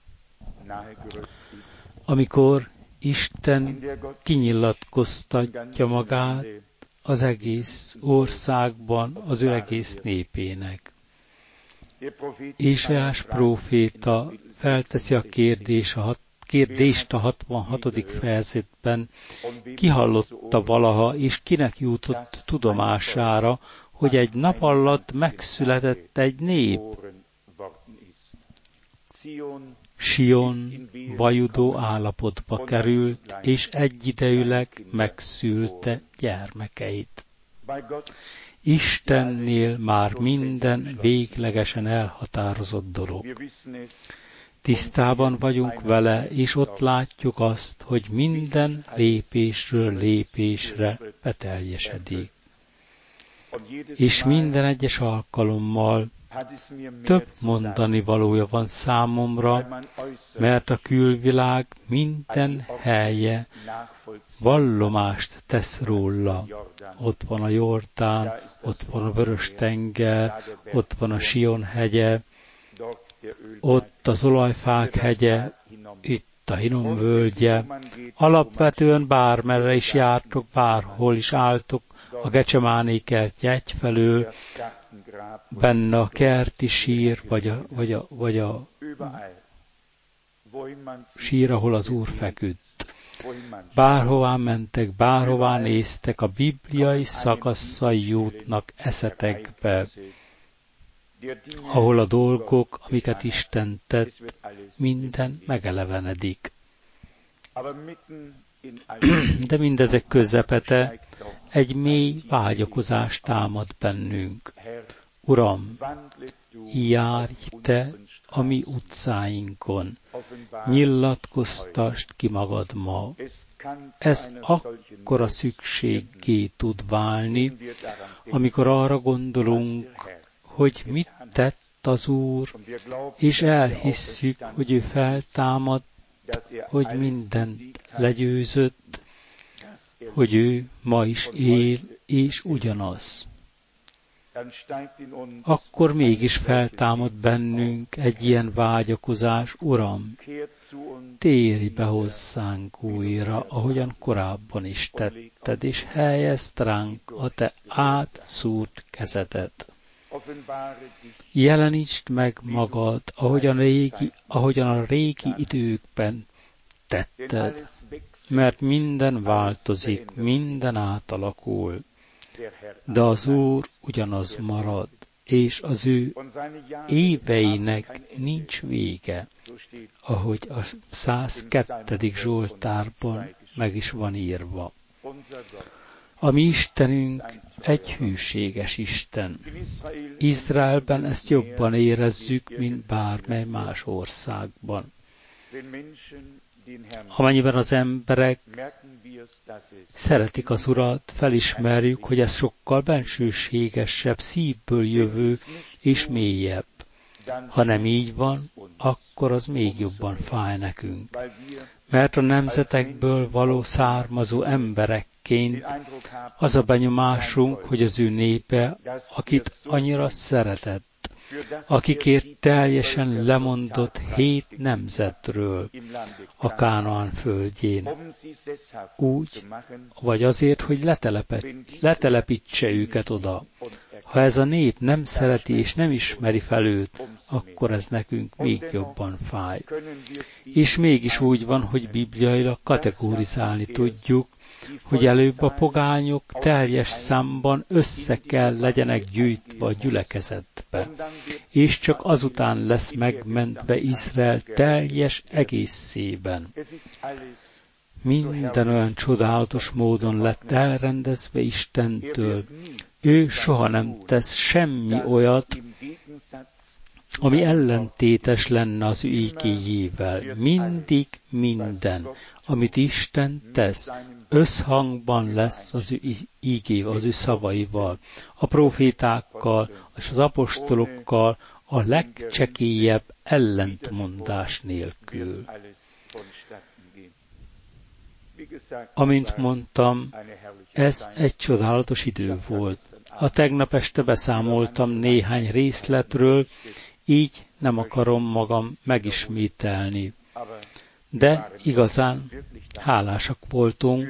amikor Isten kinyilatkoztatja magát az egész országban, az ő egész népének. Ézsaiás próféta felteszi a kérdést a 66. fejezetben, ki hallotta valaha, és kinek jutott tudomására, hogy egy nap alatt megszületett egy nép. Sion vajudó állapotba került, és egyidejűleg megszülte gyermekeit. Istennél már minden véglegesen elhatározott dolog. Tisztában vagyunk vele, és ott látjuk azt, hogy minden lépésről lépésre beteljesedik. És minden egyes alkalommal több mondani valója van számomra, mert a külvilág minden helye vallomást tesz róla. Ott van a Jordán, ott van a Vörös-tenger, ott van a Sion hegye, ott az olajfák hegye, itt a Hinnom völgye. Alapvetően bármerre is jártok, bárhol is álltok, a Gecsemáné kertje egyfelől, benne a kerti sír, vagy a sír, ahol az Úr feküdt. Bárhová mentek, bárhová néztek, a bibliai szakaszai jutnak eszetekbe, ahol a dolgok, amiket Isten tett, minden megelevenedik. De mindezek közepete egy mély vágyakozás támad bennünk. Uram, járj Te a mi utcáinkon, nyilatkoztasd ki magad ma. Ez akkora szükséggé tud válni, amikor arra gondolunk, hogy mit tett az Úr, és elhisszük, hogy ő feltámad, hogy mindent legyőzött, hogy ő ma is él, és ugyanaz. Akkor mégis feltámad bennünk egy ilyen vágyakozás, Uram, térj be hozzánk újra, ahogyan korábban is tetted, és helyezd ránk a Te átszúrt kezedet. Jelenítsd meg magad, ahogyan a régi időkben tetted, mert minden változik, minden átalakul, de az Úr ugyanaz marad, és az ő éveinek nincs vége, ahogy a 102. Zsoltárban meg is van írva. A mi Istenünk egy hűséges Isten. Izraelben ezt jobban érezzük, mint bármely más országban. Amennyiben az emberek szeretik az Urat, felismerjük, hogy ez sokkal bensőségesebb, szívből jövő és mélyebb. Ha nem így van, akkor az még jobban fáj nekünk. Mert a nemzetekből való származó emberekként az a benyomásunk, hogy az ő népe, akit annyira szeretett, akikért teljesen lemondott 7 nemzetről a Kánaán földjén, úgy, vagy azért, hogy letelepítse őket oda. Ha ez a nép nem szereti és nem ismeri fel őt, akkor ez nekünk még jobban fáj. És mégis úgy van, hogy bibliailag kategorizálni tudjuk, hogy előbb a pogányok teljes számban össze kell legyenek gyűjtve a gyülekezetbe, és csak azután lesz megmentve Izrael teljes egészében. Minden olyan csodálatos módon lett elrendezve Istentől. Ő soha nem tesz semmi olyat, ami ellentétes lenne az ő ígéjével. Mindig minden, amit Isten tesz, összhangban lesz az ő ígével, az ő szavaival, a profétákkal és az apostolokkal, a legcsekélyebb ellentmondás nélkül. Amint mondtam, ez egy csodálatos idő volt. A tegnap este beszámoltam néhány részletről, így nem akarom magam megismételni. De igazán hálásak voltunk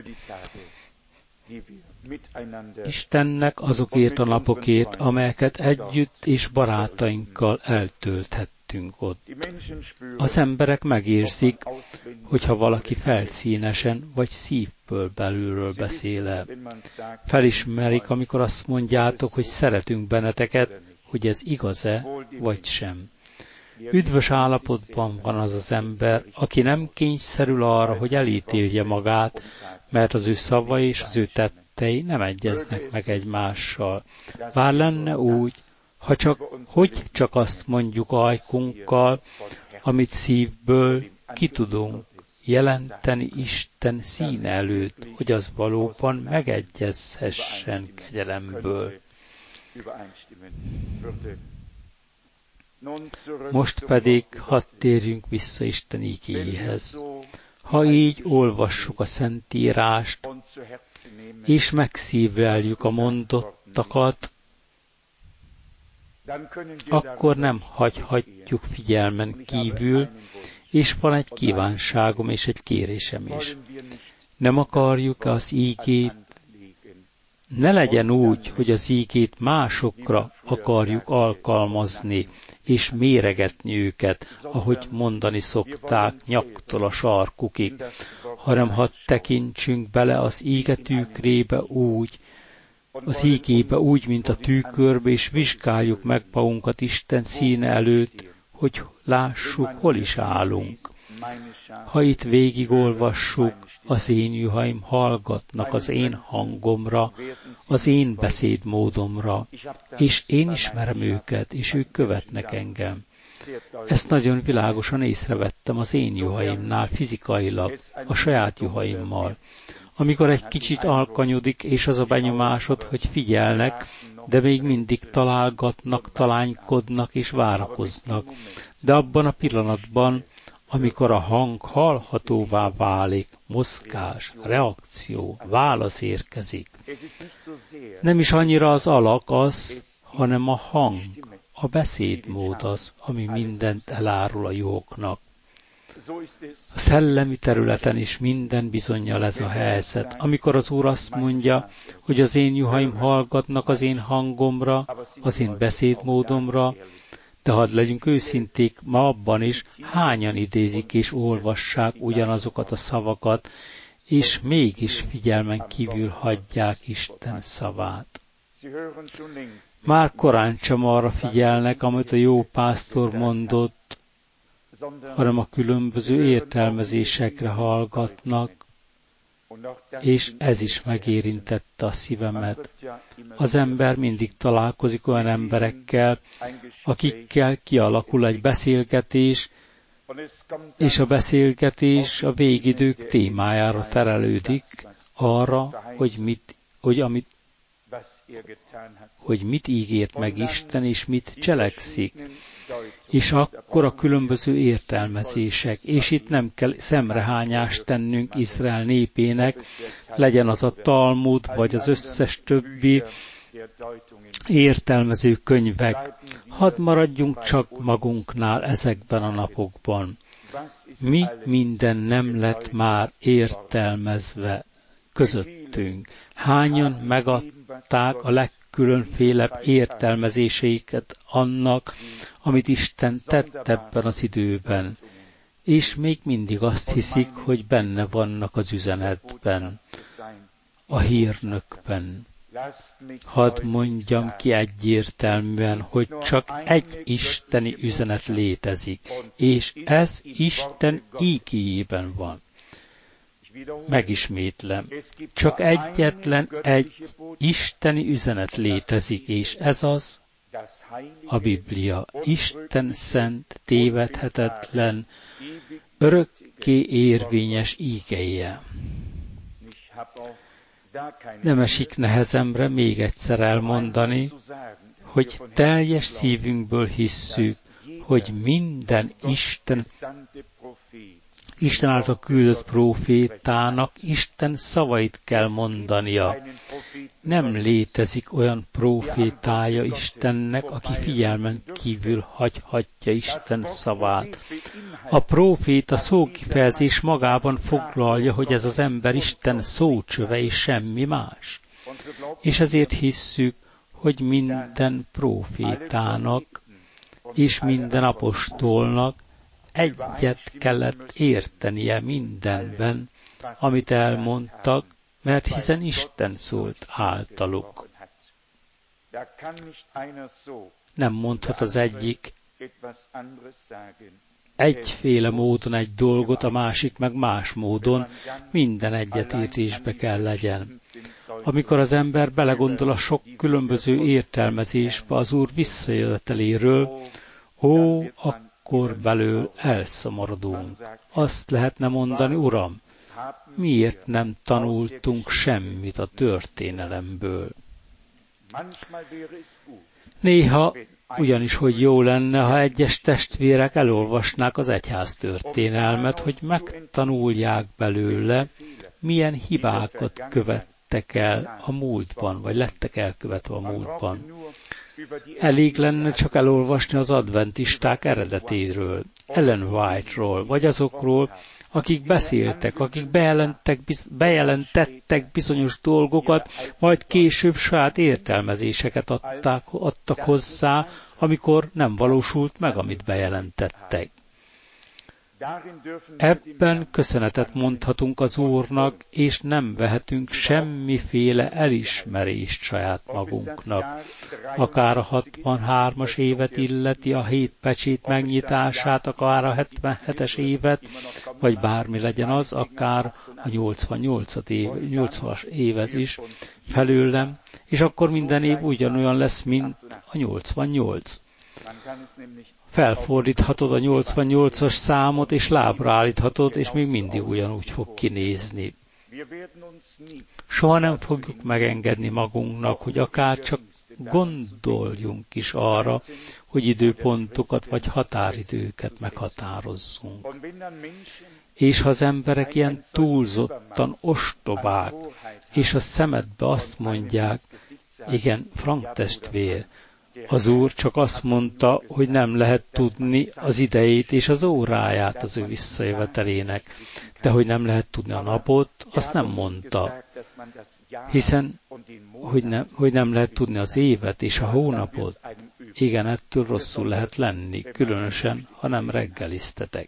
Istennek azokért a napokért, amelyeket együtt és barátainkkal eltölthettünk ott. Az emberek megérzik, hogyha valaki felszínesen vagy szívből belülről beszél. Felismerik, amikor azt mondjátok, hogy szeretünk benneteket, hogy ez igaz-e, vagy sem. Üdvös állapotban van az az ember, aki nem kényszerül arra, hogy elítélje magát, mert az ő szavai és az ő tettei nem egyeznek meg egymással. Bár lenne úgy, hogy csak azt mondjuk ajkunkkal, amit szívből ki tudunk jelenteni Isten színe előtt, hogy az valóban megegyezhessen kegyelemből. Most pedig hadd térjünk vissza Isten igéjéhez. Ha így olvassuk a Szentírást, és megszívleljük a mondottakat, akkor nem hagyhatjuk figyelmen kívül, és van egy kívánságom és egy kérésem is. Nem akarjuk az ígét, ne legyen úgy, hogy az ígét másokra akarjuk alkalmazni, és méregetni őket, ahogy mondani szokták, nyaktól a sarkukig, hanem hadd tekintsünk bele az íge tükrébe úgy, mint a tükörbe, és vizsgáljuk meg magunkat Isten színe előtt, hogy lássuk, hol is állunk. Ha itt végigolvassuk, az én juhaim hallgatnak az én hangomra, az én beszédmódomra, és én ismerem őket, és ők követnek engem. Ezt nagyon világosan észrevettem az én juhaimnál, fizikailag, a saját juhaimmal. Amikor egy kicsit alkanyodik, és az a benyomásod, hogy figyelnek, de még mindig találgatnak, talánykodnak és várakoznak. De abban a pillanatban, amikor a hang hallhatóvá válik, mozgás, reakció, válasz érkezik. Nem is annyira az alak az, hanem a hang, a beszédmód az, ami mindent elárul a juhoknak. A szellemi területen is minden bizonnyal ez a helyzet. Amikor az Úr azt mondja, hogy az én juhaim hallgatnak az én hangomra, az én beszédmódomra, de hadd legyünk őszinték, ma abban is hányan idézik és olvassák ugyanazokat a szavakat, és mégis figyelmen kívül hagyják Isten szavát. Már korán sem arra figyelnek, amit a jó pásztor mondott, hanem a különböző értelmezésekre hallgatnak, és ez is megérintette a szívemet. Az ember mindig találkozik olyan emberekkel, akikkel kialakul egy beszélgetés, és a beszélgetés a végidők témájára terelődik, arra, hogy mit ígért meg Isten, és mit cselekszik. És akkor a különböző értelmezések, és itt nem kell szemrehányást tennünk Izrael népének, legyen az a Talmud, vagy az összes többi értelmező könyvek. Hadd maradjunk csak magunknál ezekben a napokban. Mi minden nem lett már értelmezve közöttünk. Hányan megadták a legkülönfélebb értelmezéseiket annak, amit Isten tett ebben az időben, és még mindig azt hiszik, hogy benne vannak az üzenetben, a hírnökben. Hadd mondjam ki egyértelműen, hogy csak egy isteni üzenet létezik, és ez Isten ígéjében van. Megismétlem, csak egyetlen egy isteni üzenet létezik, és ez az a Biblia. Isten szent, tévedhetetlen, örökké érvényes ígéje. Nem esik nehezemre még egyszer elmondani, hogy teljes szívünkből hisszük, hogy minden Isten által küldött prófétának Isten szavait kell mondania. Nem létezik olyan prófétája Istennek, aki figyelmen kívül hagyhatja Isten szavát. A próféta szókifejezés magában foglalja, hogy ez az ember Isten szócsöve és semmi más. És ezért hisszük, hogy minden prófétának és minden apostolnak egyet kellett értenie mindenben, amit elmondtak, mert hiszen Isten szólt általuk. Nem mondhat az egyik egyféle módon egy dolgot, a másik meg más módon, minden egyetértésbe kell legyen. Amikor az ember belegondol a sok különböző értelmezésbe az Úr visszajöveteléről, akkor belül elszomorodunk. Azt lehetne mondani, Uram, miért nem tanultunk semmit a történelemből? Néha ugyanis, hogy jó lenne, ha egyes testvérek elolvasnák az egyház történelmet, hogy megtanulják belőle, milyen hibákat követtek el a múltban, vagy lettek elkövetve a múltban. Elég lenne csak elolvasni az adventisták eredetéről, Ellen White-ról, vagy azokról, akik beszéltek, akik bejelentettek bizonyos dolgokat, majd később saját értelmezéseket adtak hozzá, amikor nem valósult meg, amit bejelentettek. Ebben köszönetet mondhatunk az Úrnak, és nem vehetünk semmiféle elismerést saját magunknak. Akár a 63-as évet illeti, a 7 pecsét megnyitását, akár a 77-es évet, vagy bármi legyen az, akár a 80-as évet is felőlem, és akkor minden év ugyanolyan lesz, mint a 88. Felfordíthatod a 88-as számot, és lábra állíthatod, és még mindig ugyanúgy fog kinézni. Soha nem fogjuk megengedni magunknak, hogy akár csak gondoljunk is arra, hogy időpontokat vagy határidőket meghatározzunk. És ha az emberek ilyen túlzottan ostobák, és a szemedbe azt mondják, igen, Frank testvér, az Úr csak azt mondta, hogy nem lehet tudni az idejét és az óráját az ő visszajövetelének, de hogy nem lehet tudni a napot, azt nem mondta. Hiszen, hogy nem lehet tudni az évet és a hónapot, igen, ettől rosszul lehet lenni, különösen, ha nem reggeliztetek.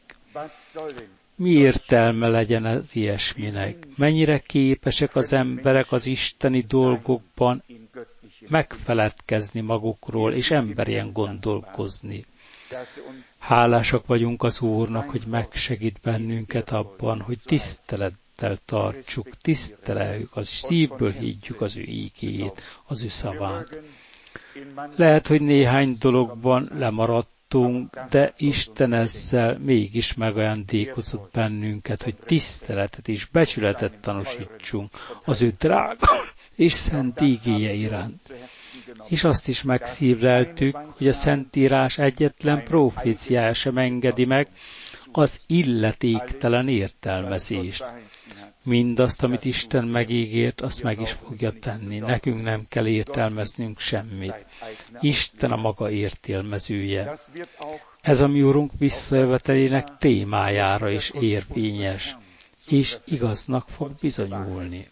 Mi értelme legyen az ilyesminek? Mennyire képesek az emberek az isteni dolgokban megfeledkezni magukról, és emberien gondolkozni. Hálásak vagyunk az Úrnak, hogy megsegít bennünket abban, hogy tisztelettel tartsuk, tiszteleljük, az szívből higgyük az ő ígéjét, az ő szavát. Lehet, hogy néhány dologban lemaradtunk, de Isten ezzel mégis megajándékozott bennünket, hogy tiszteletet és becsületet tanúsítsunk az ő drága és szent ígéje iránt. És azt is megszívleltük, hogy a Szentírás egyetlen proféciája sem engedi meg az illetéktelen értelmezést. Mindazt, amit Isten megígért, azt meg is fogja tenni. Nekünk nem kell értelmeznünk semmit. Isten a maga értelmezője. Ez a mi Urunk visszajövetelének témájára is érvényes, és igaznak fog bizonyulni.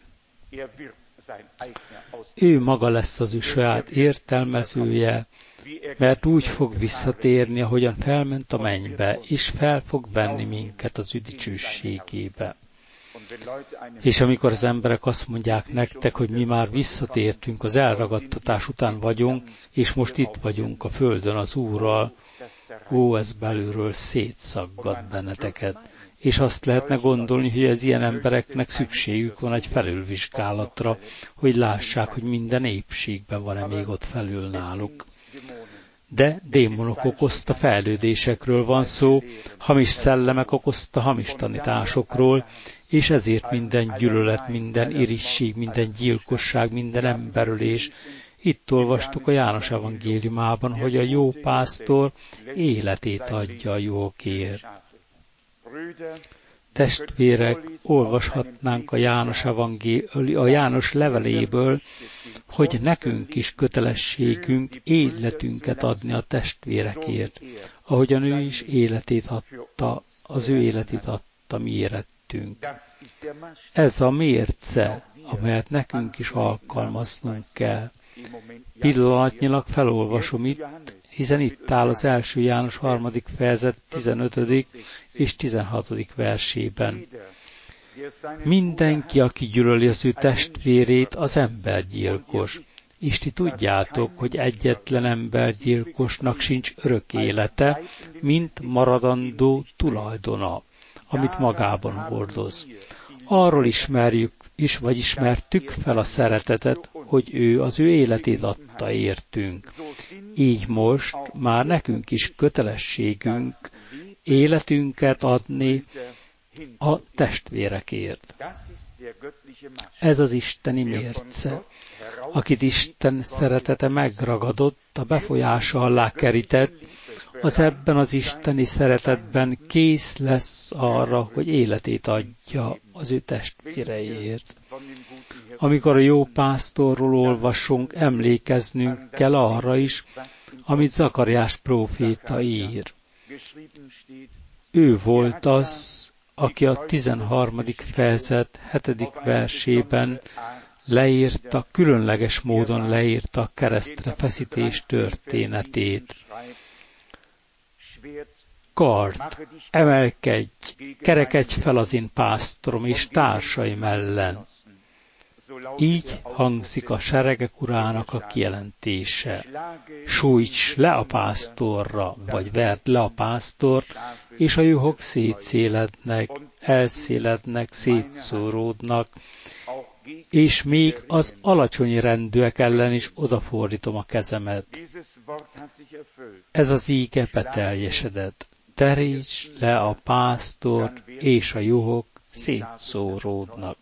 Ő maga lesz az ő saját értelmezője, mert úgy fog visszatérni, ahogyan felment a mennybe, és fel fog venni minket az ő dicsőségébe. És amikor az emberek azt mondják nektek, hogy mi már visszatértünk, az elragadtatás után vagyunk, és most itt vagyunk a földön az Úrral, ez belülről szétszaggat benneteket. És azt lehetne gondolni, hogy az ilyen embereknek szükségük van egy felülvizsgálatra, hogy lássák, hogy minden épségben van-e még ott felül náluk. De démonok okozta fejlődésekről van szó, hamis szellemek okozta hamis tanításokról, és ezért minden gyűlölet, minden irigység, minden gyilkosság, minden emberölés. Itt olvastuk a János evangéliumában, hogy a jó pásztor életét adja a jókért. Testvérek, olvashatnánk a János leveléből, hogy nekünk is kötelességünk életünket adni a testvérekért, ahogyan ő is életét adta, az ő életét adta mi érettünk. Ez a mérce, amelyet nekünk is alkalmaznunk kell. Pillanatnyilag felolvasom itt, hiszen itt áll az első János 3. fejezet 15. és 16. versében. Mindenki, aki gyűlöli az ő testvérét, az embergyilkos. És ti tudjátok, hogy egyetlen embergyilkosnak sincs örök élete, mint maradandó tulajdona, amit magában hordoz. Arról ismertük fel a szeretetet, hogy ő az ő életét adta értünk. Így most már nekünk is kötelességünk életünket adni a testvérekért. Ez az isteni mérce, akit Isten szeretete megragadott, a befolyása alá kerített, az ebben az isteni szeretetben kész lesz arra, hogy életét adja az ő testvéreiért. Amikor a jó pásztorról olvasunk, emlékeznünk kell arra is, amit Zakariás próféta ír. Ő volt az, aki a 13. fejezet 7. versében leírta, különleges módon leírta a keresztre feszítés történetét. Kard, emelkedj, kerekedj fel az én pásztorom és társaim ellen. Így hangzik a seregek urának a kijelentése. Sújts le a pásztorra, vagy verd le a pásztort, és a juhok szétszélednek, elszélednek, szétszóródnak, és még az alacsony rendűek ellen is odafordítom a kezemet. Ez az íge beteljesedett. Teríts le a pásztort, és a juhok szétszóródnak.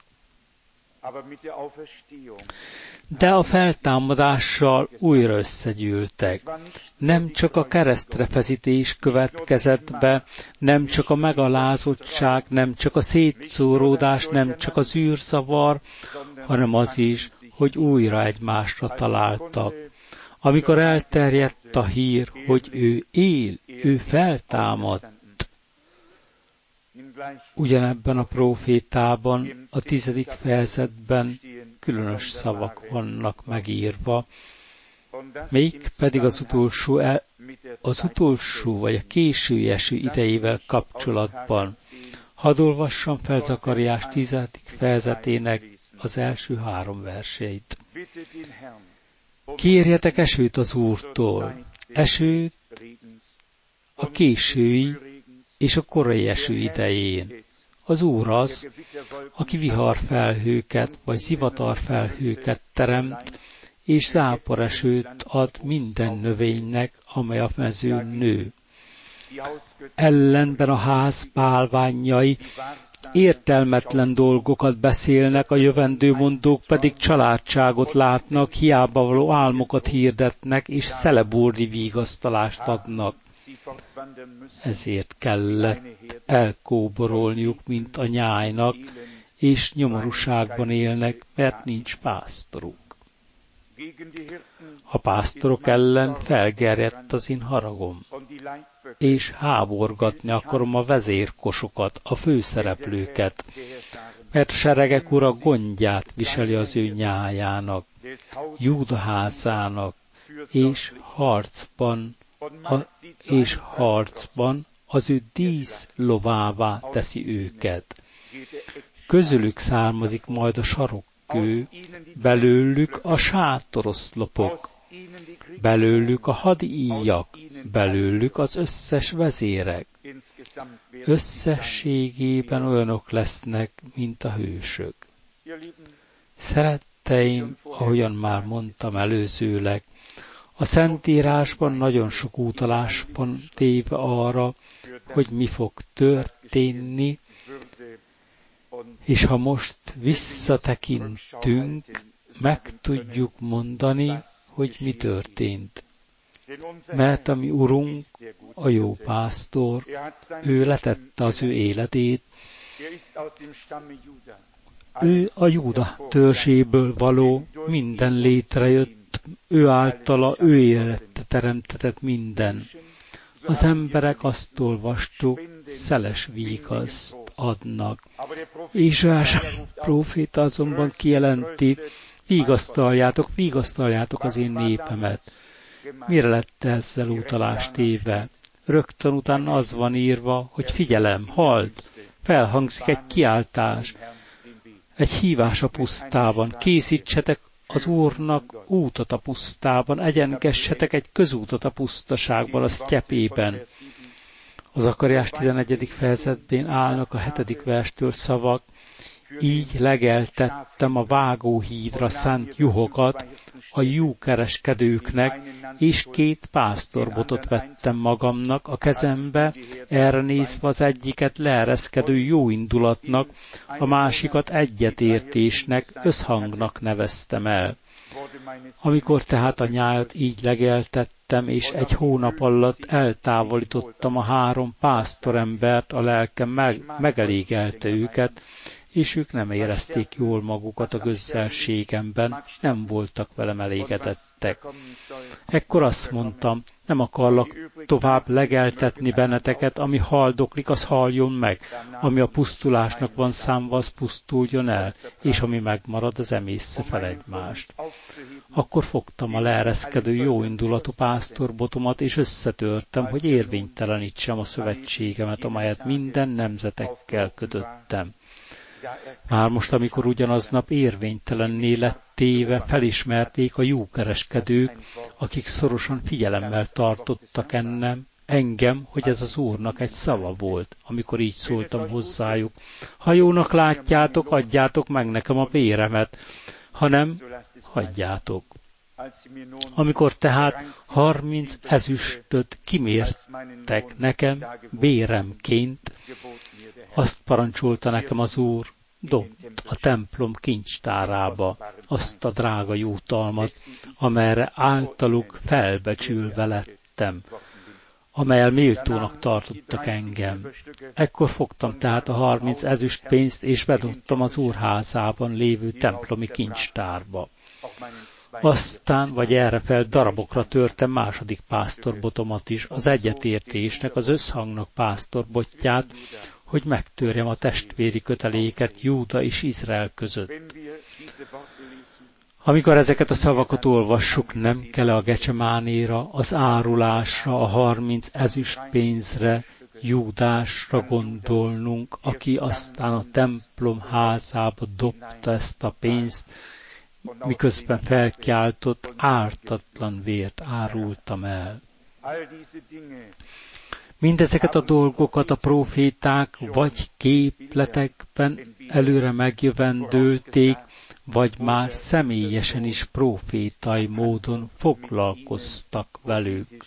De a feltámadással újra összegyűltek. Nem csak a keresztrefeszítés következett be, nem csak a megalázottság, nem csak a szétszóródás, nem csak az űrszavar, hanem az is, hogy újra egymásra találtak. Amikor elterjedt a hír, hogy ő él, ő feltámadt, ugyanebben a prófétában, a 10. fejezetben különös szavak vannak megírva, mégpedig az utolsó vagy a késői eső idejével kapcsolatban. Hadd olvassam fel Zakariás 10. fejezetének az első 3 verseit. Kérjetek esőt az Úrtól, esőt a késői és a korai eső idején. Az Úr az, aki viharfelhőket vagy zivatarfelhőket teremt, és záporesőt ad minden növénynek, amely a mezőn nő. Ellenben a ház bálványai értelmetlen dolgokat beszélnek, a jövendőmondók pedig családságot látnak, hiába való álmokat hirdetnek, és szelebúrdi vigasztalást adnak. Ezért kellett elkóborolniuk, mint a nyájnak, és nyomorúságban élnek, mert nincs pásztoruk. A pásztorok ellen felgerjedt az én haragom, és háborgatni akarom a vezérkosokat, a főszereplőket, mert seregek ura gondját viseli az ő nyájának, Júda házának, és harcban az ő díszlovává teszi őket. Közülük származik majd a sarokkő, belőlük a sátoroszlopok, belőlük a hadíjak, belőlük az összes vezérek. Összességében olyanok lesznek, mint a hősök. Szeretteim, ahogyan már mondtam előzőleg, a Szentírásban nagyon sok utalás van téve arra, hogy mi fog történni, és ha most visszatekintünk, meg tudjuk mondani, hogy mi történt. Mert a mi Urunk, a jó pásztor, ő letette az ő életét, ő a Júda törzséből való, minden létrejött, ő általa, ő életet teremtetett minden. Az emberek, azt olvastuk, szeles vígaszt adnak. Izsás próféta azonban kijelenti, vigasztaljátok az én népemet. Mire lett ezzel utalás téve? Rögtön utána az van írva, hogy figyelem, halld, felhangzik egy kiáltás, egy hívás a pusztában, készítsetek az Úrnak útat a pusztában, egyengessetek egy közútat a pusztaságban, a sztyepében. Az Zakariás 11. fejezetben állnak a 7. verstől szavak, így legeltettem a vágóhídra szánt juhokat a juhkereskedőknek, és 2 pásztorbotot vettem magamnak a kezembe, erre nézve az egyiket leereszkedő jóindulatnak, a másikat egyetértésnek, összhangnak neveztem el. Amikor tehát a nyájat így legeltettem, és 1 hónap alatt eltávolítottam a 3 pásztorembert, a lelkem megelégelte őket, és ők nem érezték jól magukat a közelségemben, nem voltak velem elégedettek. Ekkor azt mondtam, nem akarlak tovább legeltetni benneteket, ami haldoklik, az haljon meg, ami a pusztulásnak van számva, az pusztuljon el, és ami megmarad, az emészze fel egymást. Akkor fogtam a leereszkedő jóindulatú pásztorbotomat, és összetörtem, hogy érvénytelenítsem a szövetségemet, amelyet minden nemzetekkel kötöttem. Már most, amikor ugyanaznap érvénytelenné lett téve, felismerték a jókereskedők, akik szorosan figyelemmel tartottak engem, hogy ez az Úrnak egy szava volt, amikor így szóltam hozzájuk. Ha jónak látjátok, adjátok meg nekem a béremet, ha nem, hagyjátok. Amikor tehát 30 ezüstöt kimértek nekem béremként, azt parancsolta nekem az Úr, dobd a templom kincstárába azt a drága jutalmat, amelyre általuk felbecsülve lettem, amelyel méltónak tartottak engem. Ekkor fogtam tehát a 30 ezüst pénzt, és bedobtam az úrházában lévő templomi kincstárba. Aztán, vagy errefel darabokra törtem második pásztorbotomat is, az egyetértésnek, az összhangnak pásztorbotját, hogy megtörjem a testvéri köteléket Júda és Izrael között. Amikor ezeket a szavakat olvassuk, nem kell a Gecsemánéra, az árulásra, a 30 ezüst pénzre, Júdásra gondolnunk, aki aztán a templom házába dobta ezt a pénzt, miközben felkiáltott, ártatlan vért árultam el. Mindezeket a dolgokat a próféták vagy képletekben előre megjövendölték, vagy már személyesen is prófétai módon foglalkoztak velük.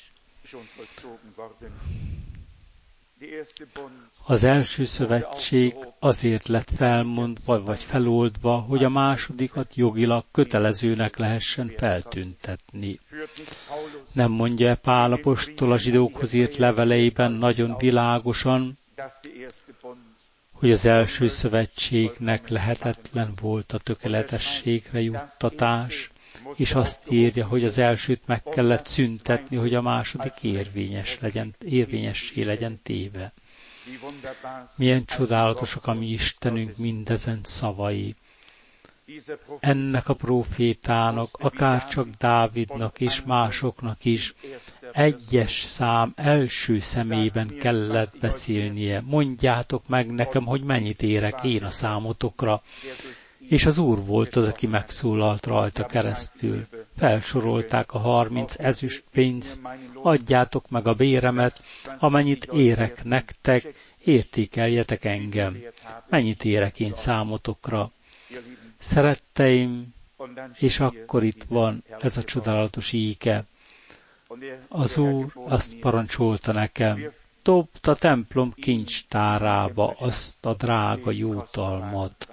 Az első szövetség azért lett felmondva vagy feloldva, hogy a másodikat jogilag kötelezőnek lehessen feltüntetni. Nem mondja Pál apostol a zsidókhoz írt leveleiben nagyon világosan, hogy az első szövetségnek lehetetlen volt a tökéletességre juttatás, és azt írja, hogy az elsőt meg kellett szüntetni, hogy a második érvényessé legyen téve. Milyen csodálatosak a mi Istenünk mindezen szavai. Ennek a prófétának, akárcsak Dávidnak és másoknak is egyes szám első szemében kellett beszélnie. Mondjátok meg nekem, hogy mennyit érek én a számotokra. És az Úr volt az, aki megszólalt rajta keresztül. Felsorolták a 30 ezüst pénzt, adjátok meg a béremet, amennyit érek nektek, értékeljetek engem. Mennyit érek én számotokra? Szeretteim, és akkor itt van ez a csodálatos íge. Az Úr azt parancsolta nekem, dobd a templom kincstárába azt a drága jutalmat.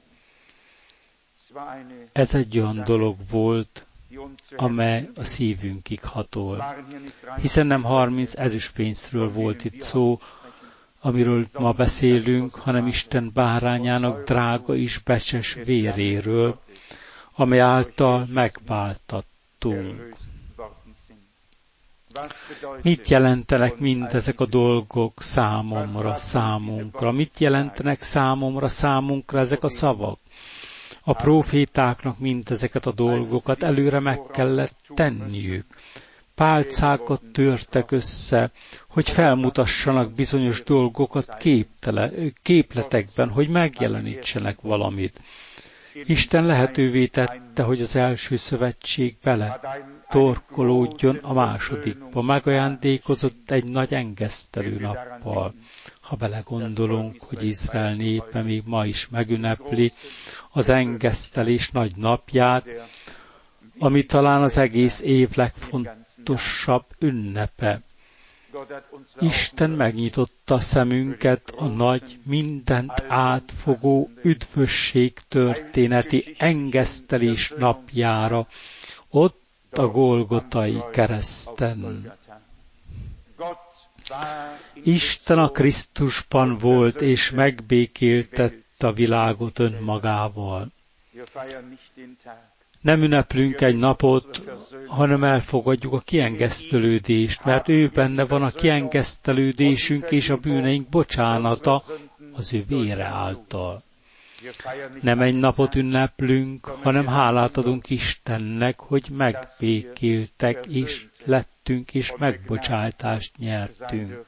Ez egy olyan dolog volt, amely a szívünkig hatol. Hiszen nem 30 ezüstpénzről volt itt szó, amiről ma beszélünk, hanem Isten bárányának drága és becses véréről, amely által megváltattunk. Mit jelentenek mindezek a dolgok számunkra? Mit jelentenek számunkra ezek a szavak? A prófétáknak mindezeket a dolgokat előre meg kellett tenniük. Pálcákat törtek össze, hogy felmutassanak bizonyos dolgokat képletekben, hogy megjelenítsenek valamit. Isten lehetővé tette, hogy az első szövetség bele torkolódjon a másodikba. Megajándékozott egy nagy engesztelő nappal. Ha belegondolunk, hogy Izrael népe még ma is megünnepli az engesztelés nagy napját, ami talán az egész év legfontosabb ünnepe. Isten megnyitotta szemünket a nagy, mindent átfogó üdvösség történeti engesztelés napjára, ott a Golgotai kereszten. Isten a Krisztusban volt, és megbékéltette összegyűjtötte a világot önmagával. Nem ünneplünk egy napot, hanem elfogadjuk a kiengesztelődést, mert ő benne van a kiengesztelődésünk és a bűneink bocsánata az ő vére által. Nem egy napot ünneplünk, hanem hálát adunk Istennek, hogy megbékéltek és lettünk és megbocsájtást nyertünk.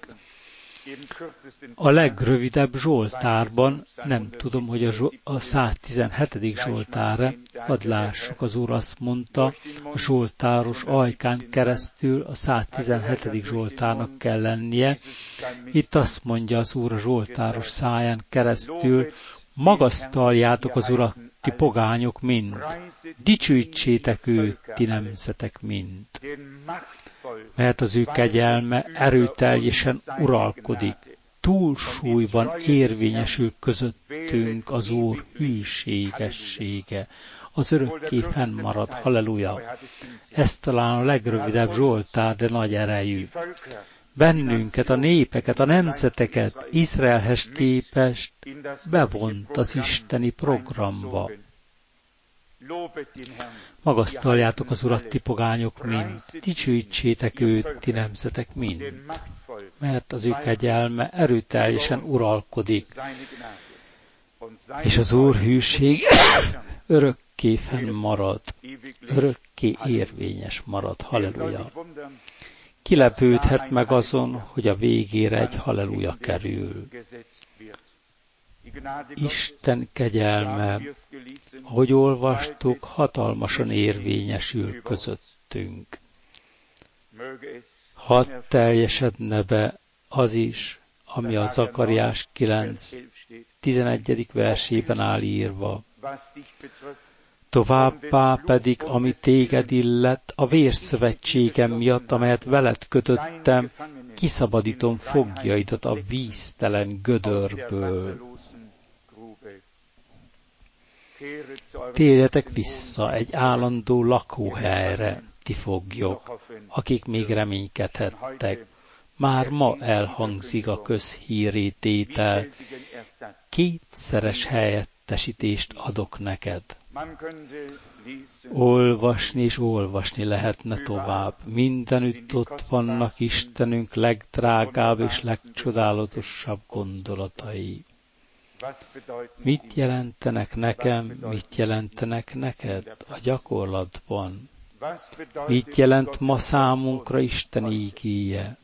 A legrövidebb Zsoltárban, nem tudom, hogy a 117. Zsoltár-e, hadd lássuk, az Úr azt mondta, a Zsoltáros ajkán keresztül a 117. Zsoltárnak kell lennie. Itt azt mondja az Úr a Zsoltáros száján keresztül, magasztaljátok az Urat, ti pogányok mind, dicsőítsétek őt, ti nemzetek mind. Mert az ő kegyelme erőteljesen uralkodik, túlsúlyban érvényesül közöttünk az Úr hűségessége, az örökké fennmarad, halleluja. Ez talán a legrövidebb Zsoltár, de nagy erejű. Bennünket, a népeket, a nemzeteket Izraelhez képest bevont az isteni programba. Magasztaljátok az Urat, ti pogányok mind, dicsőítsétek őt, ti nemzetek mind, mert az ő kegyelme erőteljesen uralkodik, és az Úr hűség örökké fennmarad, örökké érvényes marad, halleluja. Ki lepődhet meg azon, hogy a végére egy halleluja kerül. Isten kegyelme, ahogy olvastuk, hatalmasan érvényesül közöttünk. Hadd teljesedne be az is, ami a Zakariás 9.11. versében áll írva. Továbbá pedig, ami téged illet, a vérszövetségem miatt, amelyet veled kötöttem, kiszabadítom foglyaidat a víztelen gödörből. Térjetek vissza egy állandó lakóhelyre, ti foglyok, akik még reménykedhettek. Már ma elhangzik a közhírrététel. Kétszeres helyettesítést adok neked. Olvasni és olvasni lehetne tovább. Mindenütt ott vannak Istenünk legdrágább és legcsodálatosabb gondolatai. Mit jelentenek nekem, mit jelentenek neked a gyakorlatban? Mit jelent ma számunkra Isten ígéje?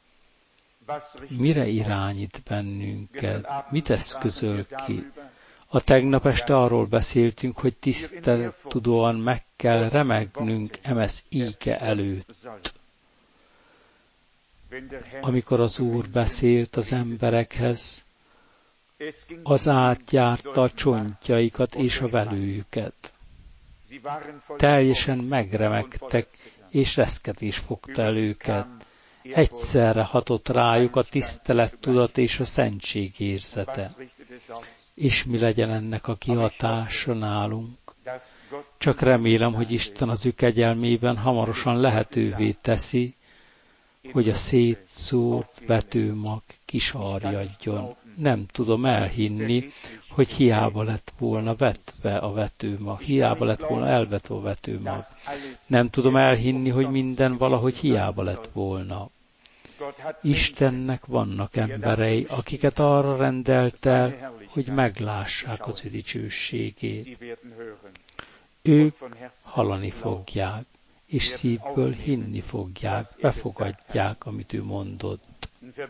Mire irányít bennünket? Mit eszközöl ki? A tegnap este arról beszéltünk, hogy tiszteletudóan meg kell remegnünk emez íge előtt. Amikor az Úr beszélt az emberekhez, az átjárta a csontjaikat és a velőjüket. Teljesen megremegtek, és reszketés fogta el őket. Egyszerre hatott rájuk a tisztelettudat és a szentség érzete. És mi legyen ennek a kihatása nálunk? Csak remélem, hogy Isten az ő kegyelmében hamarosan lehetővé teszi, hogy a szétszórt vetőmag kisarjadjon. Nem tudom elhinni, hogy hiába lett volna vetve a vetőmag, hiába lett volna elvetve a vetőmag. Nem tudom elhinni, hogy minden valahogy hiába lett volna. Istennek vannak emberei, akiket arra rendelt el, hogy meglássák az ő dicsőségét. Ők hallani fogják, és szívből hinni fogják, befogadják, amit ő mondott.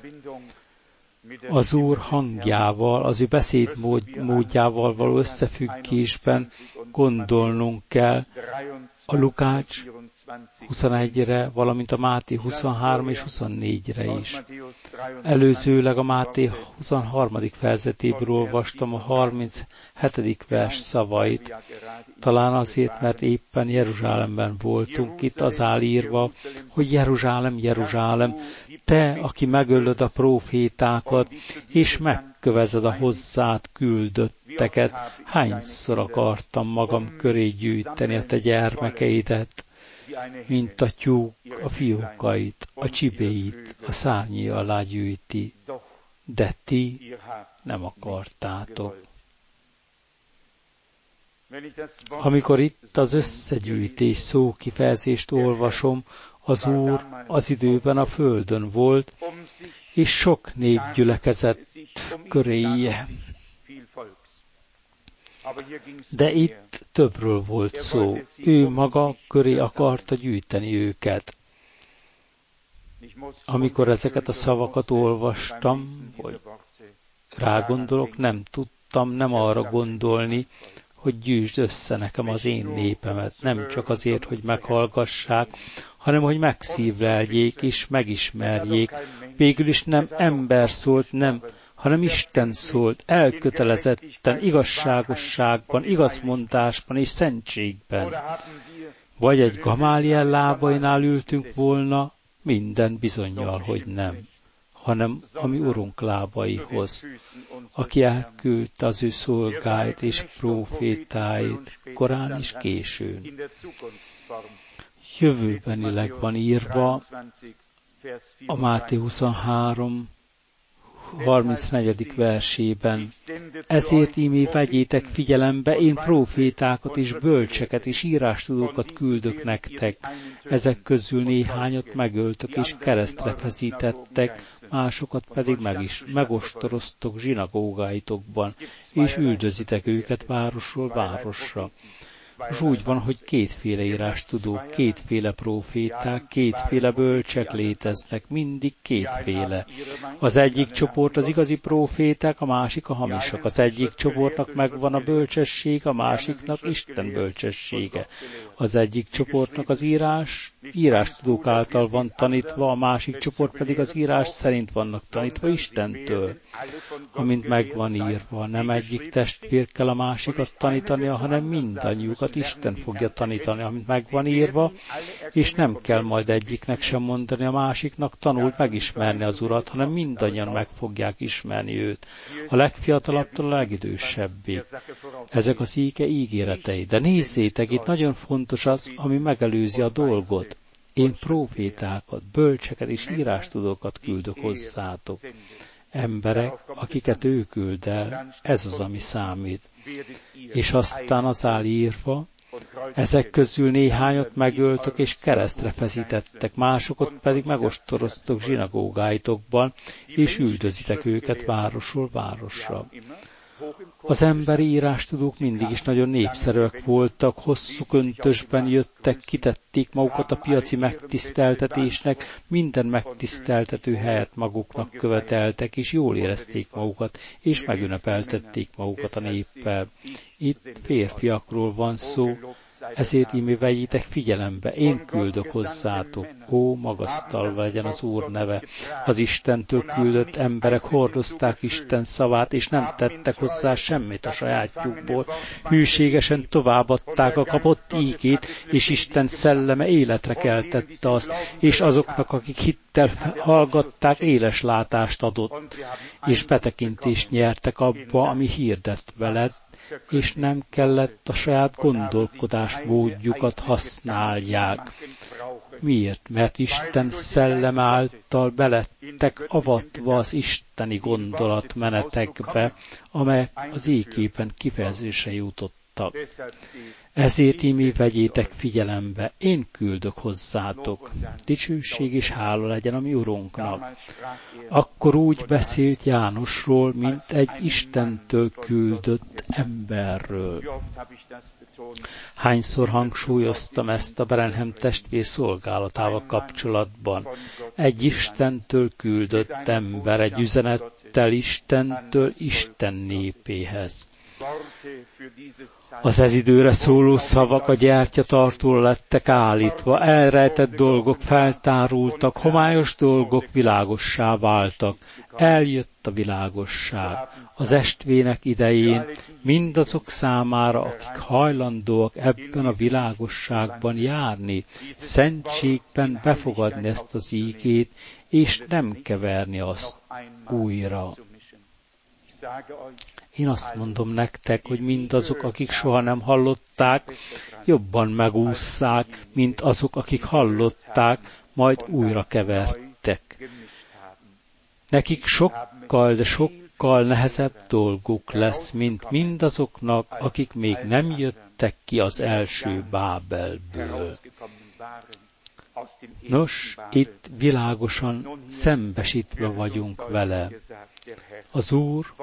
Az Úr hangjával, az ő beszédmódjával való összefüggésben gondolnunk kell a Lukács 21-re, valamint a Máté 23 és 24-re is. Előzőleg a Máté 23. fejezetéből olvastam a 37. vers szavait, talán azért, mert éppen Jeruzsálemben voltunk, itt az áll írva, hogy Jeruzsálem, Jeruzsálem, te, aki megölöd a prófétákat, és megkövezed a hozzád küldötteket, hányszor akartam magam köré gyűjteni a te gyermekeidet, mint a tyúk a fiókait, a csibéit a szárnyi alá gyűjti, de ti nem akartátok. Amikor itt az összegyűjtés szókifejezést olvasom, az Úr az időben a földön volt, és sok nép gyülekezett köréje. De itt többről volt szó. Ő maga köré akarta gyűjteni őket. Amikor ezeket a szavakat olvastam, vagy rágondolok, nem tudtam nem arra gondolni, hogy gyűjtsd össze nekem az én népemet, nem csak azért, hogy meghallgassák, hanem hogy megszívleljék és megismerjék. Végül is nem ember szólt, nem, hanem Isten szólt, elkötelezetten, igazságosságban, igazmondásban és szentségben. Vagy egy Gamáliel lábainál ültünk volna, minden bizonnyal, hogy nem, hanem a mi Urunk lábaihoz, aki elküldte az ő szolgáit és prófétáit korán és későn. Jövőbenileg van írva a Máté 23. 34. versében. Ezért ímé vegyétek figyelembe, én prófétákat és bölcseket és írástudókat küldök nektek. Ezek közül néhányat megöltök és keresztre feszítettek, másokat pedig megostoroztok zsinagógáitokban, és üldözitek őket városról városra. És úgy van, hogy kétféle írástudók, kétféle próféták, kétféle bölcsek léteznek, mindig kétféle. Az egyik csoport az igazi próféták, a másik a hamisak. Az egyik csoportnak megvan a bölcsesség, a másiknak Isten bölcsessége. Az egyik csoportnak az írástudók által van tanítva, a másik csoport pedig az írás szerint vannak tanítva Istentől. Amint megvan írva, nem egyik testvér kell a másikat tanítania, hanem mindannyiukat Isten fogja tanítani, amint megvan írva, és nem kell majd egyiknek sem mondani a másiknak, tanult megismerni az Urat, hanem mindannyian meg fogják ismerni őt, a legfiatalabbtól a legidősebbig. Ezek az ígéretei. De nézzétek, itt nagyon fontos az, ami megelőzi a dolgot. Én prófétákat, bölcseket és írástudókat küldök hozzátok. Emberek, akiket ő küld el, ez az, ami számít. És aztán az áll írva, ezek közül néhányat megöltök és keresztre feszítettek, másokat pedig megostoroztok zsinagógáitokban, és üldözitek őket városról városra. Az emberi írástudók mindig is nagyon népszerűek voltak, hosszú köntösben jöttek, kitették magukat a piaci megtiszteltetésnek, minden megtiszteltető helyet maguknak követeltek, és jól érezték magukat, és megünnepeltették magukat a néppel. Itt férfiakról van szó, ezért íme vegyétek figyelembe, én küldök hozzátok. Ó, magasztalva legyen az Úr neve. Az Istentől küldött emberek hordozták Isten szavát, és nem tettek hozzá semmit a sajátjukból. Hűségesen továbbadták a kapott ígét, és Isten szelleme életre keltette azt, és azoknak, akik hittel hallgatták, éles látást adott, és betekintést nyertek abba, ami hirdetve lett, és nem kellett a saját gondolkodásmódjukat használják. Miért? Mert Isten szellem által belettek avatva az isteni gondolatmenetekbe, amelyek az ékében kifejezésre jutottak. Ezért íme vegyétek figyelembe, én küldök hozzátok. Dicsőség és hála legyen a mi Urunknak. Akkor úgy beszélt Jánosról, mint egy Istentől küldött emberről. Hányszor hangsúlyoztam ezt a Branham testvér szolgálatával kapcsolatban? Egy Istentől küldött ember, egy üzenettel Istentől Isten népéhez. Az ez időre szóló szavak a gyertyatartóra lettek állítva, elrejtett dolgok feltárultak, homályos dolgok világossá váltak. Eljött a világosság. Az estvének idején mindazok számára, akik hajlandóak ebben a világosságban járni, szentségben befogadni ezt az ígét, és nem keverni azt újra. Én azt mondom nektek, hogy mindazok, akik soha nem hallották, jobban megússzák, mint azok, akik hallották, majd újra kevertek. Nekik sokkal, de sokkal sokkal nehezebb dolguk lesz, mint mindazoknak, akik még nem jöttek ki az első Bábelből. Nos, itt világosan szembesítve vagyunk vele. Az Úr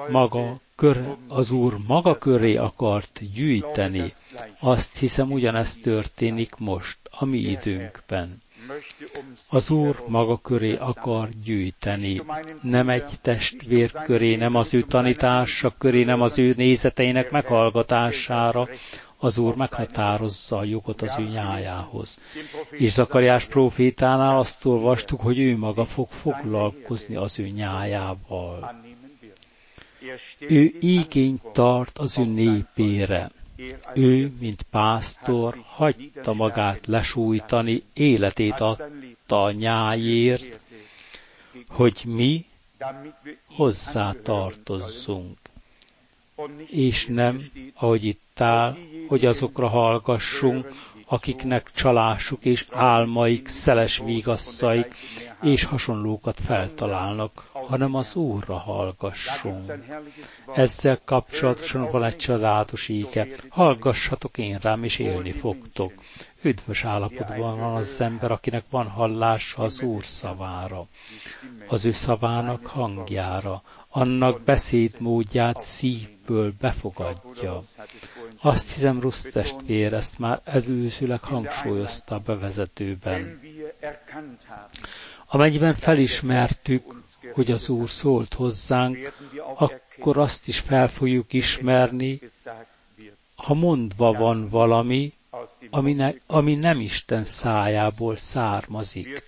maga köré akart gyűjteni. Azt hiszem, ugyanezt történik most, a mi időnkben. Az Úr maga köré akar gyűjteni. Nem egy testvér köré, nem az ő tanítása köré, nem az ő nézeteinek meghallgatására. Az Úr meghatározza a jogot az ő nyájához. És Zakariás prófétánál azt olvastuk, hogy ő maga fog foglalkozni az ő nyájával. Ő igényt tart az ő népére. Ő, mint pásztor, hagyta magát lesújtani, életét adta a nyájért, hogy mi hozzá tartozzunk. És nem, ahogy itt áll, hogy azokra hallgassunk, akiknek csalásuk és álmaik, szeles vígasszaik és hasonlókat feltalálnak, hanem az Úrra hallgassunk. Ezzel kapcsolatosan van egy csodálatos íge. Hallgassatok én rám, és élni fogtok. Üdvös állapotban van az ember, akinek van hallása az Úr szavára, az ő szavának hangjára, annak beszédmódját szívből befogadja. Azt hiszem, Rusz testvér ezt már előzőleg hangsúlyozta a bevezetőben. Amennyiben felismertük, hogy az Úr szólt hozzánk, akkor azt is fel fogjuk ismerni, ha mondva van valami, ami nem Isten szájából származik.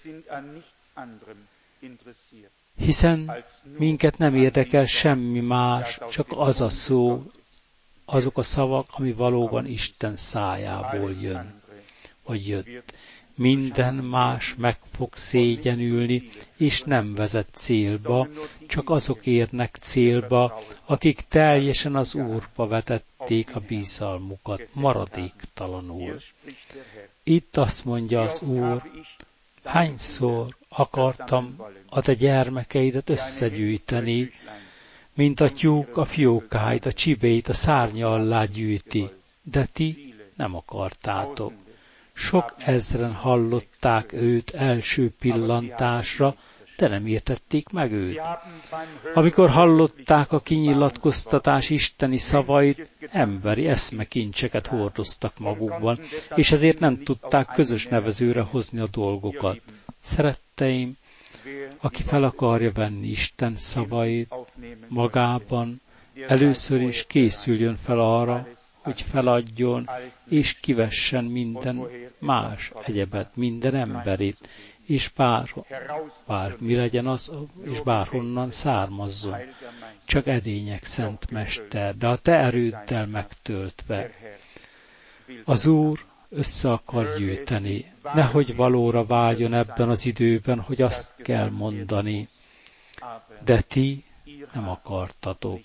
Hiszen minket nem érdekel semmi más, csak az a szó, azok a szavak, ami valóban Isten szájából jön, vagy jött. Minden más meg fog szégyenülni, és nem vezet célba, csak azok érnek célba, akik teljesen az Úrba vetették a bizalmukat, maradéktalanul. Itt azt mondja az Úr, hányszor akartam a te gyermekeidet összegyűjteni, mint a tyúk a fiókáit, a csibéit a szárnya alá gyűjti, de ti nem akartátok. Sok ezren hallották őt első pillantásra, de nem értették meg őt. Amikor hallották a kinyilatkoztatás isteni szavait, emberi eszmekincseket hordoztak magukban, és ezért nem tudták közös nevezőre hozni a dolgokat. Szeretteim, aki fel akarja venni Isten szavait magában, először is készüljön fel arra, hogy feladjon, és kivessen minden más egyebet, minden emberit, és bár mi legyen az, és bárhonnan származzon. Csak edények, Szent Mester, de a te erőddel megtöltve. Az Úr össze akar gyűjteni, nehogy valóra váljon ebben az időben, hogy azt kell mondani, de ti nem akartatok.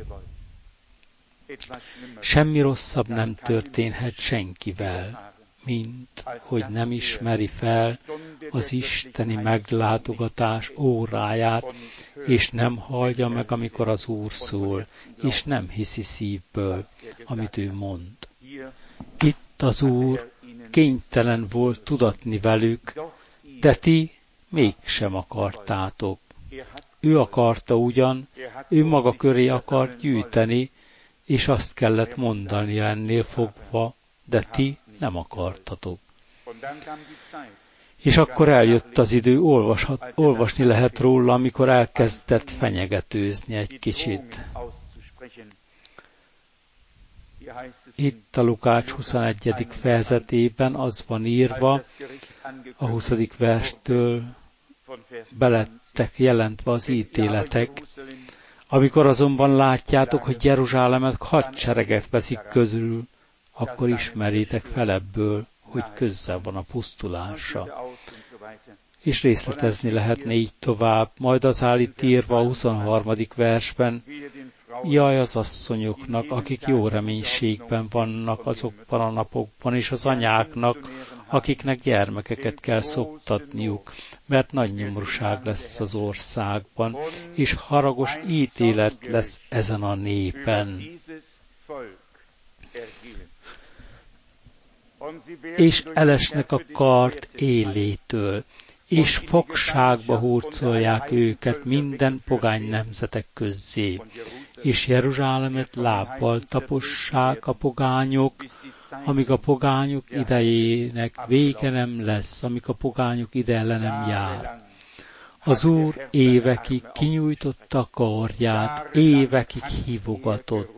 Semmi rosszabb nem történhet senkivel, mint hogy nem ismeri fel az isteni meglátogatás óráját, és nem hallja meg, amikor az Úr szól, és nem hiszi szívből, amit ő mond. Itt az Úr kénytelen volt tudatni velük, de ti mégsem akartátok. Ő akarta ugyan, ő maga köré akart gyűjteni, és azt kellett mondani ennél fogva, de ti nem akartatok. És akkor eljött az idő, olvasni lehet róla, amikor elkezdett fenyegetőzni egy kicsit. Itt a Lukács 21. fejezetében az van írva, a 20. verstől belettek jelentve az ítéletek. Amikor azonban látjátok, hogy Jeruzsálemet hadsereget veszik közül, akkor ismerjétek fel ebből, hogy közel van a pusztulása. És részletezni lehetne így tovább, majd az áll itt írva a 23. versben, jaj az asszonyoknak, akik jó reménységben vannak azokban a napokban, és az anyáknak, akiknek gyermekeket kell szoptatniuk, mert nagy nyomorúság lesz az országban, és haragos ítélet lesz ezen a népen. És elesnek a kard élétől, és fogságba hurcolják őket minden pogány nemzetek közzé, és Jeruzsálemet lábbal tapossák a pogányok, amíg a pogányok idejének vége nem lesz, amíg a pogányok ideje le nem jár. Az Úr évekig kinyújtotta a karját, évekig hívogatott,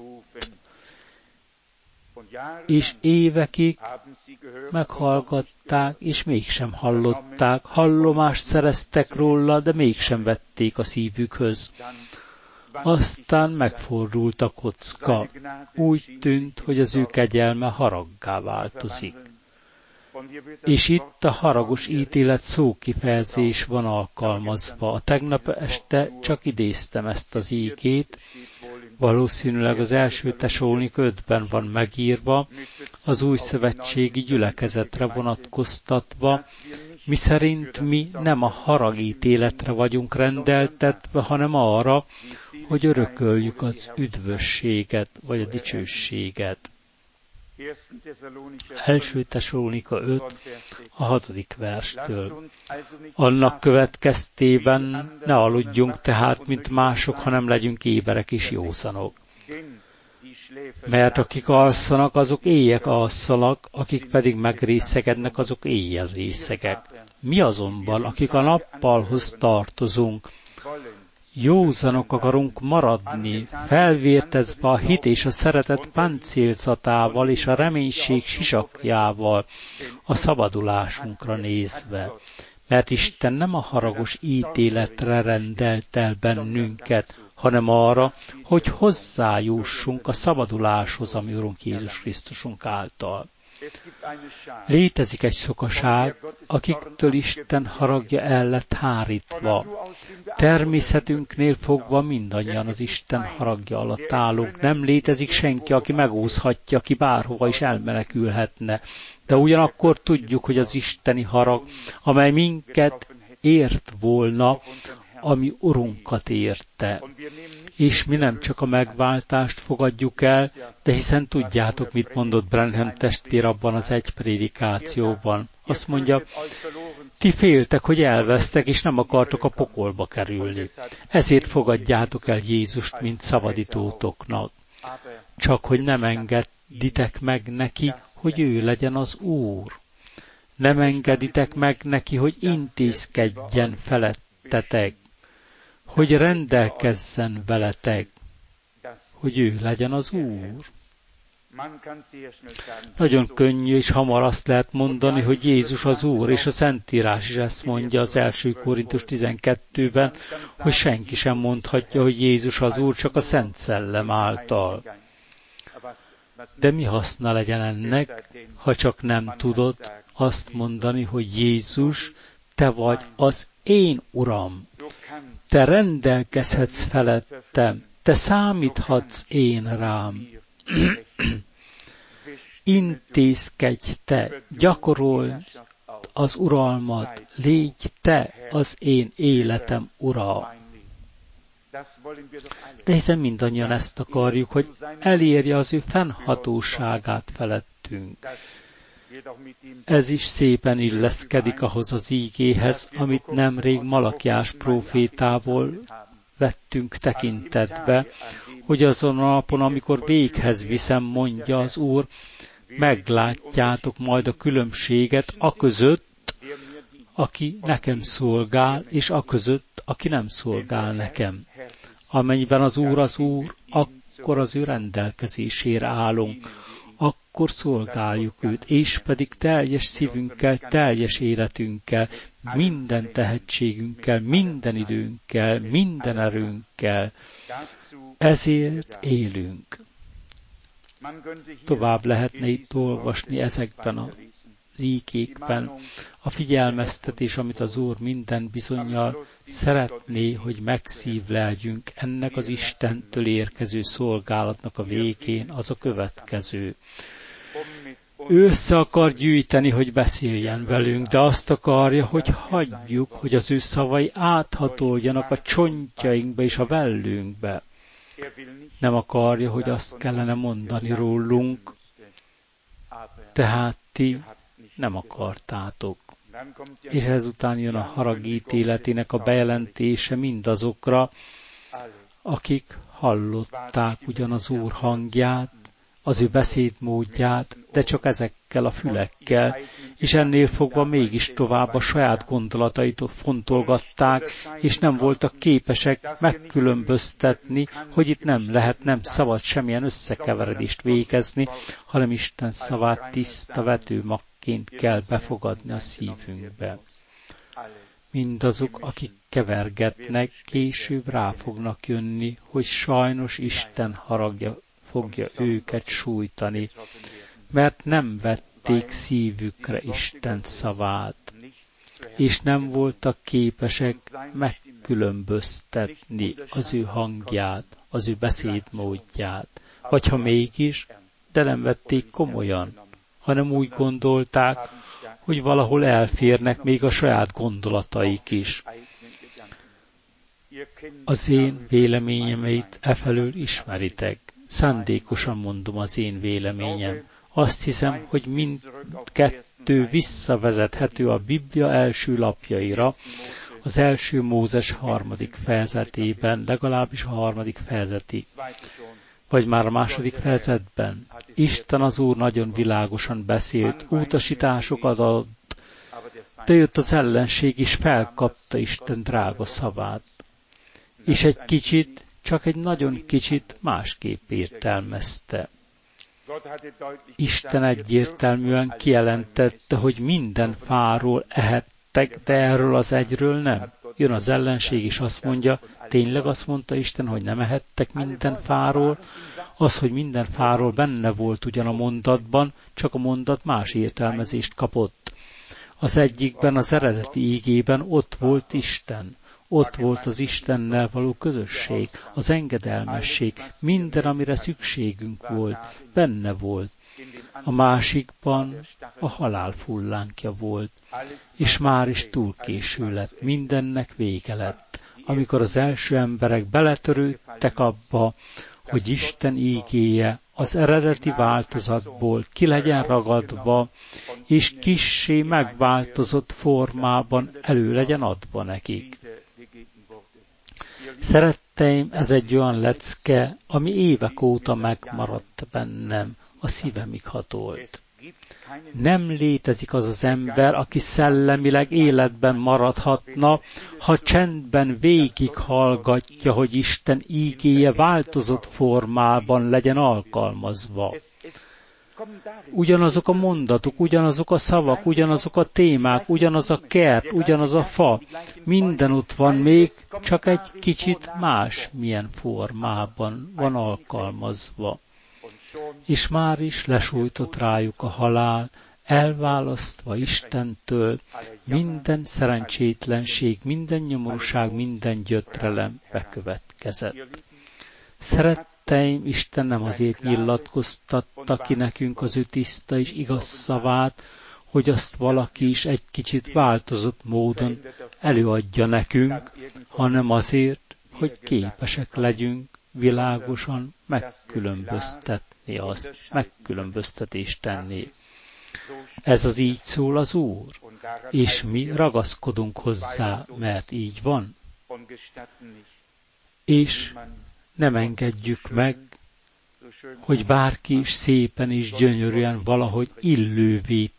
és évekig meghallgatták, és mégsem hallották, hallomást szereztek róla, de mégsem vették a szívükhöz. Aztán megfordult a kocka, úgy tűnt, hogy az ő kegyelme haraggá változik. És itt a haragos ítélet szókifejezés van alkalmazva. A tegnap este csak idéztem ezt az ígét, valószínűleg az első Tesalónika 5-ben van megírva, az új szövetségi gyülekezetre vonatkoztatva, miszerint mi nem a haragítéletre vagyunk rendeltetve, hanem arra, hogy örököljük az üdvösséget, vagy a dicsőséget. Első Tesalónika 5, a 6. verstől. Annak következtében ne aludjunk tehát, mint mások, hanem legyünk éberek és józanok. Mert akik alszanak, azok éjjel alszanak, akik pedig megrészegednek, azok éjjel részegek. Mi azonban, akik a nappalhoz tartozunk, józanok akarunk maradni, felvértezve a hit és a szeretet páncélzatával és a reménység sisakjával, a szabadulásunkra nézve. Mert Isten nem a haragos ítéletre rendelt el bennünket, hanem arra, hogy hozzájussunk a szabaduláshoz, ami Urunk Jézus Krisztusunk által. Létezik egy szokaság, akiktől Isten haragja el lett hárítva. Természetünknél fogva mindannyian az Isten haragja alatt állunk. Nem létezik senki, aki megúszhatja, aki bárhova is elmenekülhetne. De ugyanakkor tudjuk, hogy az isteni harag, amely minket ért volna, ami Urunkat érte. És mi nem csak a megváltást fogadjuk el, de hiszen tudjátok, mit mondott Branham testvér abban az egy prédikációban. Azt mondja, ti féltek, hogy elvesztek, és nem akartok a pokolba kerülni. Ezért fogadjátok el Jézust, mint szabadítótoknak. Csak hogy nem engeditek meg neki, hogy ő legyen az Úr. Nem engeditek meg neki, hogy intézkedjen felettetek, hogy rendelkezzen veletek, hogy ő legyen az Úr. Nagyon könnyű és hamar azt lehet mondani, hogy Jézus az Úr, és a Szentírás is ezt mondja az 1. Korintus 12-ben, hogy senki sem mondhatja, hogy Jézus az Úr, csak a Szent Szellem által. De mi haszna legyen ennek, ha csak nem tudod azt mondani, hogy Jézus, te vagy az én Uram. Te rendelkezhetsz felettem, te számíthatsz én rám. Intézkedj te, gyakorolj az uralmat, légy te az én életem ura. De hiszen mindannyian ezt akarjuk, hogy elérje az ő fennhatóságát felettünk. Ez is szépen illeszkedik ahhoz az ígéhez, amit nemrég Malakiás prófétából vettünk tekintetbe, hogy azon a napon, amikor véghez viszem, mondja az Úr, meglátjátok majd a különbséget aközött, aki nekem szolgál, és aközött, aki nem szolgál nekem. Amennyiben az Úr, akkor az ő rendelkezésére állunk, akkor szolgáljuk őt, és pedig teljes szívünkkel, teljes életünkkel, minden tehetségünkkel, minden időnkkel, minden erőnkkel. Ezért élünk. Tovább lehetne itt olvasni ezekben az ígékben a figyelmeztetés, amit az Úr minden bizonnyal szeretné, hogy megszívleljünk ennek az Istentől érkező szolgálatnak a végén, az a következő. Ő össze akar gyűjteni, hogy beszéljen velünk, de azt akarja, hogy hagyjuk, hogy az ő szavai áthatoljanak a csontjainkba és a vellünkbe. Nem akarja, hogy azt kellene mondani rólunk, tehát ti nem akartátok. És ezután jön a harag ítéletének a bejelentése mindazokra, akik hallották ugyan az Úr hangját, az ő beszédmódját, de csak ezekkel a fülekkel, és ennél fogva mégis tovább a saját gondolatait fontolgatták, és nem voltak képesek megkülönböztetni, hogy itt nem szabad semmilyen összekeveredést végezni, hanem Isten szavát tiszta vetőmagként kell befogadni a szívünkbe. Mindazok, akik kevergetnek, később rá fognak jönni, hogy sajnos Isten haragja fogja őket sújtani, mert nem vették szívükre Isten szavát, és nem voltak képesek megkülönböztetni az ő hangját, az ő beszédmódját, vagy ha mégis, de nem vették komolyan, hanem úgy gondolták, hogy valahol elférnek még a saját gondolataik is. Az én véleményemeit efelől ismeritek. Szándékosan mondom az én véleményem. Azt hiszem, hogy mindkettő visszavezethető a Biblia első lapjaira, az első Mózes 3. fejezetében, legalábbis a 3. fejezetig, vagy már a 2. fejezetben. Isten az Úr nagyon világosan beszélt, utasításokat adott, de jött az ellenség is felkapta Isten drága szavát. És egy kicsit, csak egy nagyon kicsit másképp értelmezte. Isten egyértelműen kijelentette, hogy minden fáról ehettek, de erről az egyről nem. Jön az ellenség, és azt mondja, tényleg azt mondta Isten, hogy nem ehettek minden fáról? Az, hogy minden fáról benne volt ugyan a mondatban, csak a mondat más értelmezést kapott. Az egyikben, az eredeti ígében ott volt Isten. Ott volt az Istennel való közösség, az engedelmesség, minden, amire szükségünk volt, benne volt. A másikban a halál fullánkja volt, és már is túl késő lett, mindennek vége lett. Amikor az első emberek beletörődtek abba, hogy Isten ígéje az eredeti változatból ki legyen ragadva, és kissé megváltozott formában elő legyen adva nekik. Szeretteim, ez egy olyan lecke, ami évek óta megmaradt bennem, a szívemig hatolt. Nem létezik az az ember, aki szellemileg életben maradhatna, ha csendben végighallgatja, hogy Isten ígéje változott formában legyen alkalmazva. Ugyanazok a mondatok, ugyanazok a szavak, ugyanazok a témák, ugyanaz a kert, ugyanaz a fa, minden ott van még, csak egy kicsit más milyen formában van alkalmazva. És már is lesújtott rájuk a halál, elválasztva Istentől, minden szerencsétlenség, minden nyomorúság, minden gyötrelem bekövetkezett. Szeretteim, Isten nem azért nyilatkoztatta ki nekünk az ő tiszta és igaz szavát, hogy azt valaki is egy kicsit változott módon előadja nekünk, hanem azért, hogy képesek legyünk világosan megkülönböztetni azt, megkülönböztetést tenni. Ez az így szól az Úr, és mi ragaszkodunk hozzá, mert így van. És nem engedjük meg, hogy bárki is szépen és gyönyörűen valahogy illővé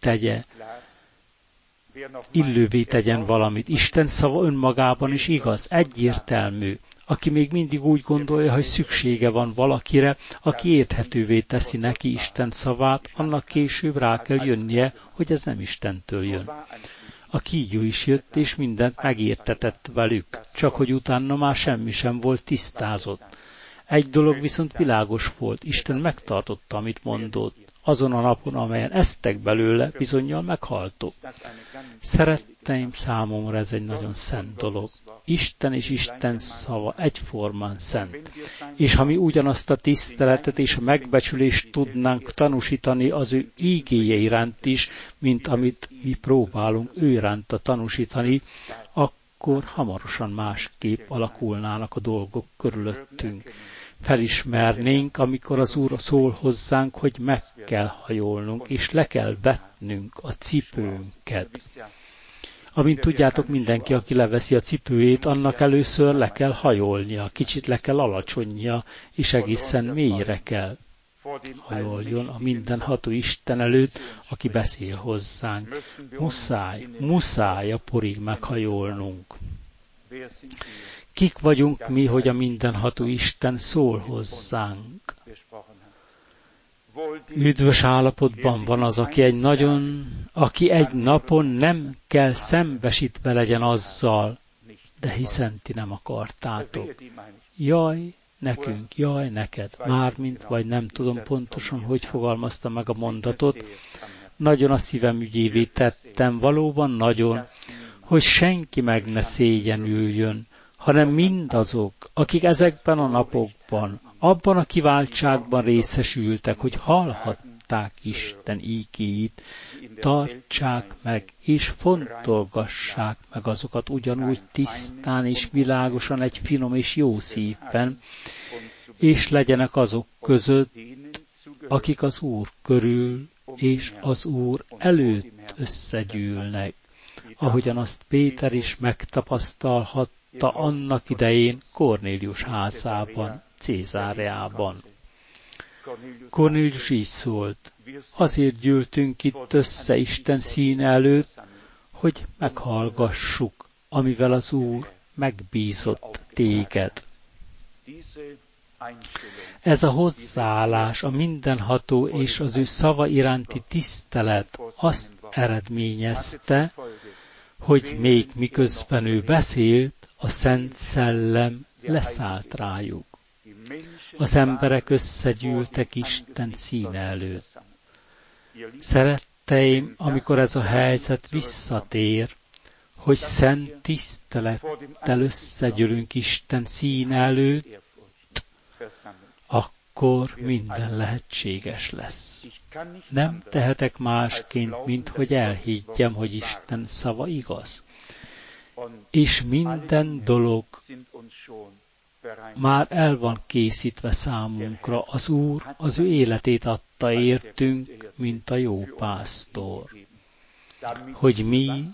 tegyen valamit. Isten szava önmagában is igaz, egyértelmű. Aki még mindig úgy gondolja, hogy szüksége van valakire, aki érthetővé teszi neki Isten szavát, annak később rá kell jönnie, hogy ez nem Istentől jön. A kígyó is jött, és mindent megértetett velük, csak hogy utána már semmi sem volt tisztázott. Egy dolog viszont világos volt, Isten megtartotta, amit mondott. azon a napon, amelyen esztek belőle, bizonnyal meghaltok. Szeretteim, számomra ez egy nagyon szent dolog. Isten és Isten szava egyformán szent. És ha mi ugyanazt a tiszteletet és a megbecsülést tudnánk tanúsítani az ő ígéje iránt is, mint amit mi próbálunk ő iránta tanúsítani, akkor hamarosan másképp alakulnának a dolgok körülöttünk. Felismernénk, amikor az Úr szól hozzánk, hogy meg kell hajolnunk, és le kell vetnünk a cipőnket. Amint tudjátok, mindenki, aki leveszi a cipőjét, annak először le kell hajolnia, kicsit le kell alacsonynia, és egészen mélyre kell hajoljon a mindenható Isten előtt, aki beszél hozzánk. Muszáj a porig meghajolnunk. Kik vagyunk mi, hogy a mindenható Isten szól hozzánk? Üdvös állapotban van az, aki egy napon nem kell szembesítve legyen azzal, de hiszen ti nem akartátok. Jaj, nekünk, jaj, neked. Mármint, vagy nem tudom pontosan, hogy fogalmaztam meg a mondatot. Nagyon a szívem ügyévé tettem, valóban nagyon, hogy senki meg ne szégyenüljön, hanem mindazok, akik ezekben a napokban, abban a kiváltságban részesültek, hogy hallhatták Isten ígéit, tartsák meg és fontolgassák meg azokat ugyanúgy tisztán és világosan egy finom és jó szívben, és legyenek azok között, akik az Úr körül és az Úr előtt összegyűlnek, ahogyan azt Péter is megtapasztalhatta annak idején Kornélius házában, Cézáreában. Kornélius így szólt: azért gyűltünk itt össze Isten színe előtt, hogy meghallgassuk, amivel az Úr megbízott téged. Ez a hozzáállás, a mindenható és az ő szava iránti tisztelet azt eredményezte, hogy még miközben ő beszélt, a Szent Szellem leszállt rájuk. Az emberek összegyűltek Isten színe előtt. Szeretteim, amikor ez a helyzet visszatér, hogy szent tisztelettel összegyűlünk Isten színe előtt, akkor minden lehetséges lesz. Nem tehetek másként, mint hogy elhiggyem, hogy Isten szava igaz. És minden dolog már el van készítve számunkra. Az Úr az ő életét adta értünk, mint a jó pásztor. Hogy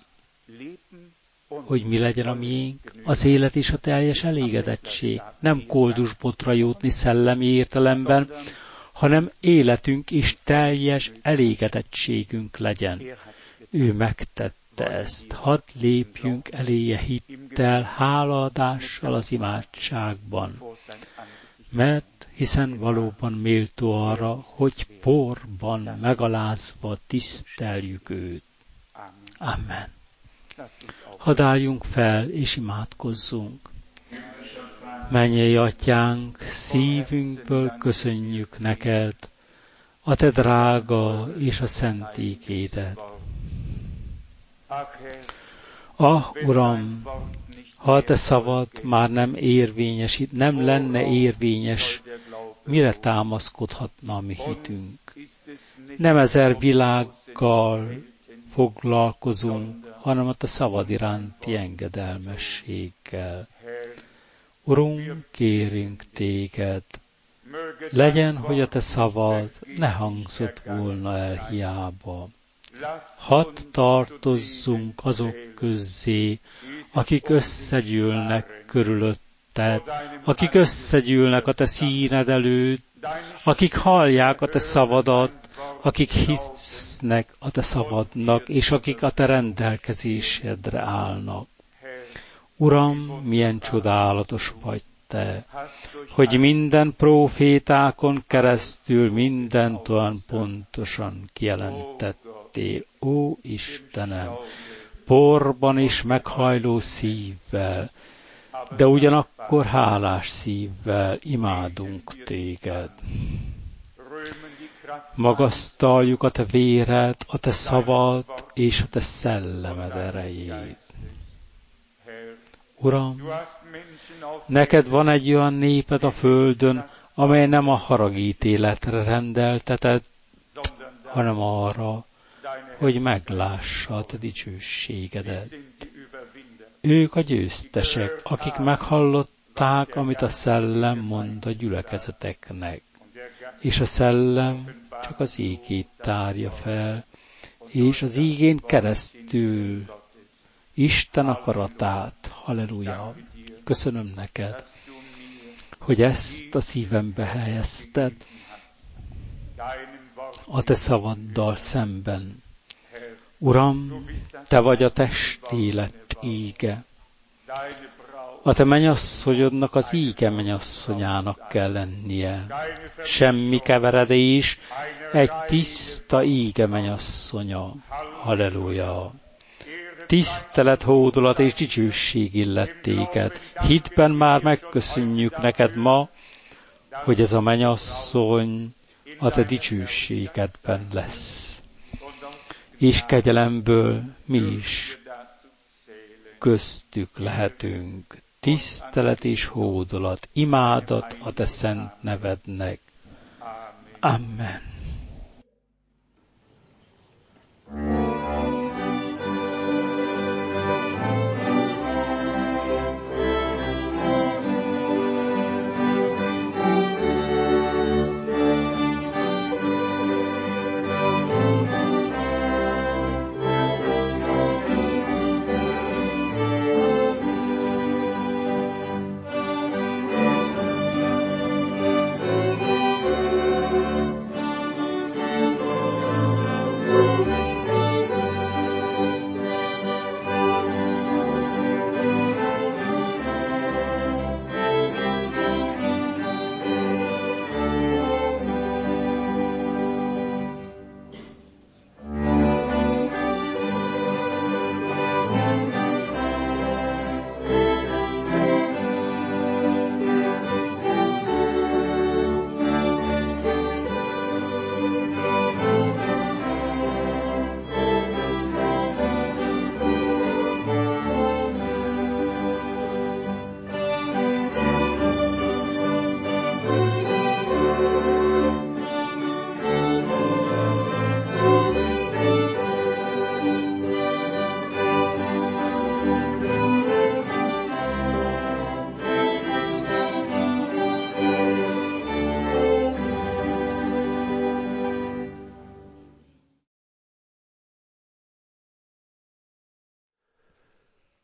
mi legyen a miénk, az élet és a teljes elégedettség. Nem koldusbotra jutni szellemi értelemben, hanem életünk és teljes elégedettségünk legyen. Ő megtette ezt. Hadd lépjünk eléje hittel, hálaadással az imádságban. Mert hiszen valóban méltó arra, hogy porban megalázva tiszteljük őt. Amen. Hadd álljunk fel és imádkozzunk. Mennyei Atyánk, szívünkből köszönjük neked a te drága és a szent ígédet. Uram, ha a te szavad már nem lenne érvényes, mire támaszkodhatna a mi hitünk? Nem ezer világgal foglalkozunk, hanem a te szavad iránti engedelmességgel. Urunk, kérünk téged, legyen, hogy a te szavad ne hangzott volna el hiába. Hadd tartozzunk azok közzé, akik összegyűlnek körülötted, akik összegyűlnek a te színed előtt, akik hallják a te szavadat, akik hisznek a te szavadnak, és akik a te rendelkezésedre állnak. Uram, milyen csodálatos vagy te, hogy minden prófétákon keresztül mindent olyan pontosan kijelentettél. Ó Istenem, porban és meghajló szívvel, de ugyanakkor hálás szívvel imádunk téged. magasztaljuk a te véred, a te szavad és a te szellemed erejét. Uram, neked van egy olyan néped a földön, amely nem a haragítéletre rendelteted, hanem arra, hogy meglássa a te dicsőségedet. Ők a győztesek, akik meghallották, amit a szellem mond a gyülekezeteknek. És a szellem csak az ígét tárja fel, és az ígén keresztül Isten akaratát. Halleluja! Köszönöm neked, hogy ezt a szívembe helyezted a te szavaddal szemben. Uram, te vagy a testélet íge. A te mennyasszonyodnak az íge mennyasszonyának kell lennie. Semmi keveredés, egy tiszta íge mennyasszonya. Halleluja! Tisztelet, hódolat és dicsőség illet téged. Hitben már megköszönjük neked ma, hogy ez a mennyasszony a te dicsőségedben lesz. És kegyelemből mi is köztük lehetünk. Tisztelet és hódolat, imádat a te szent nevednek. Amen.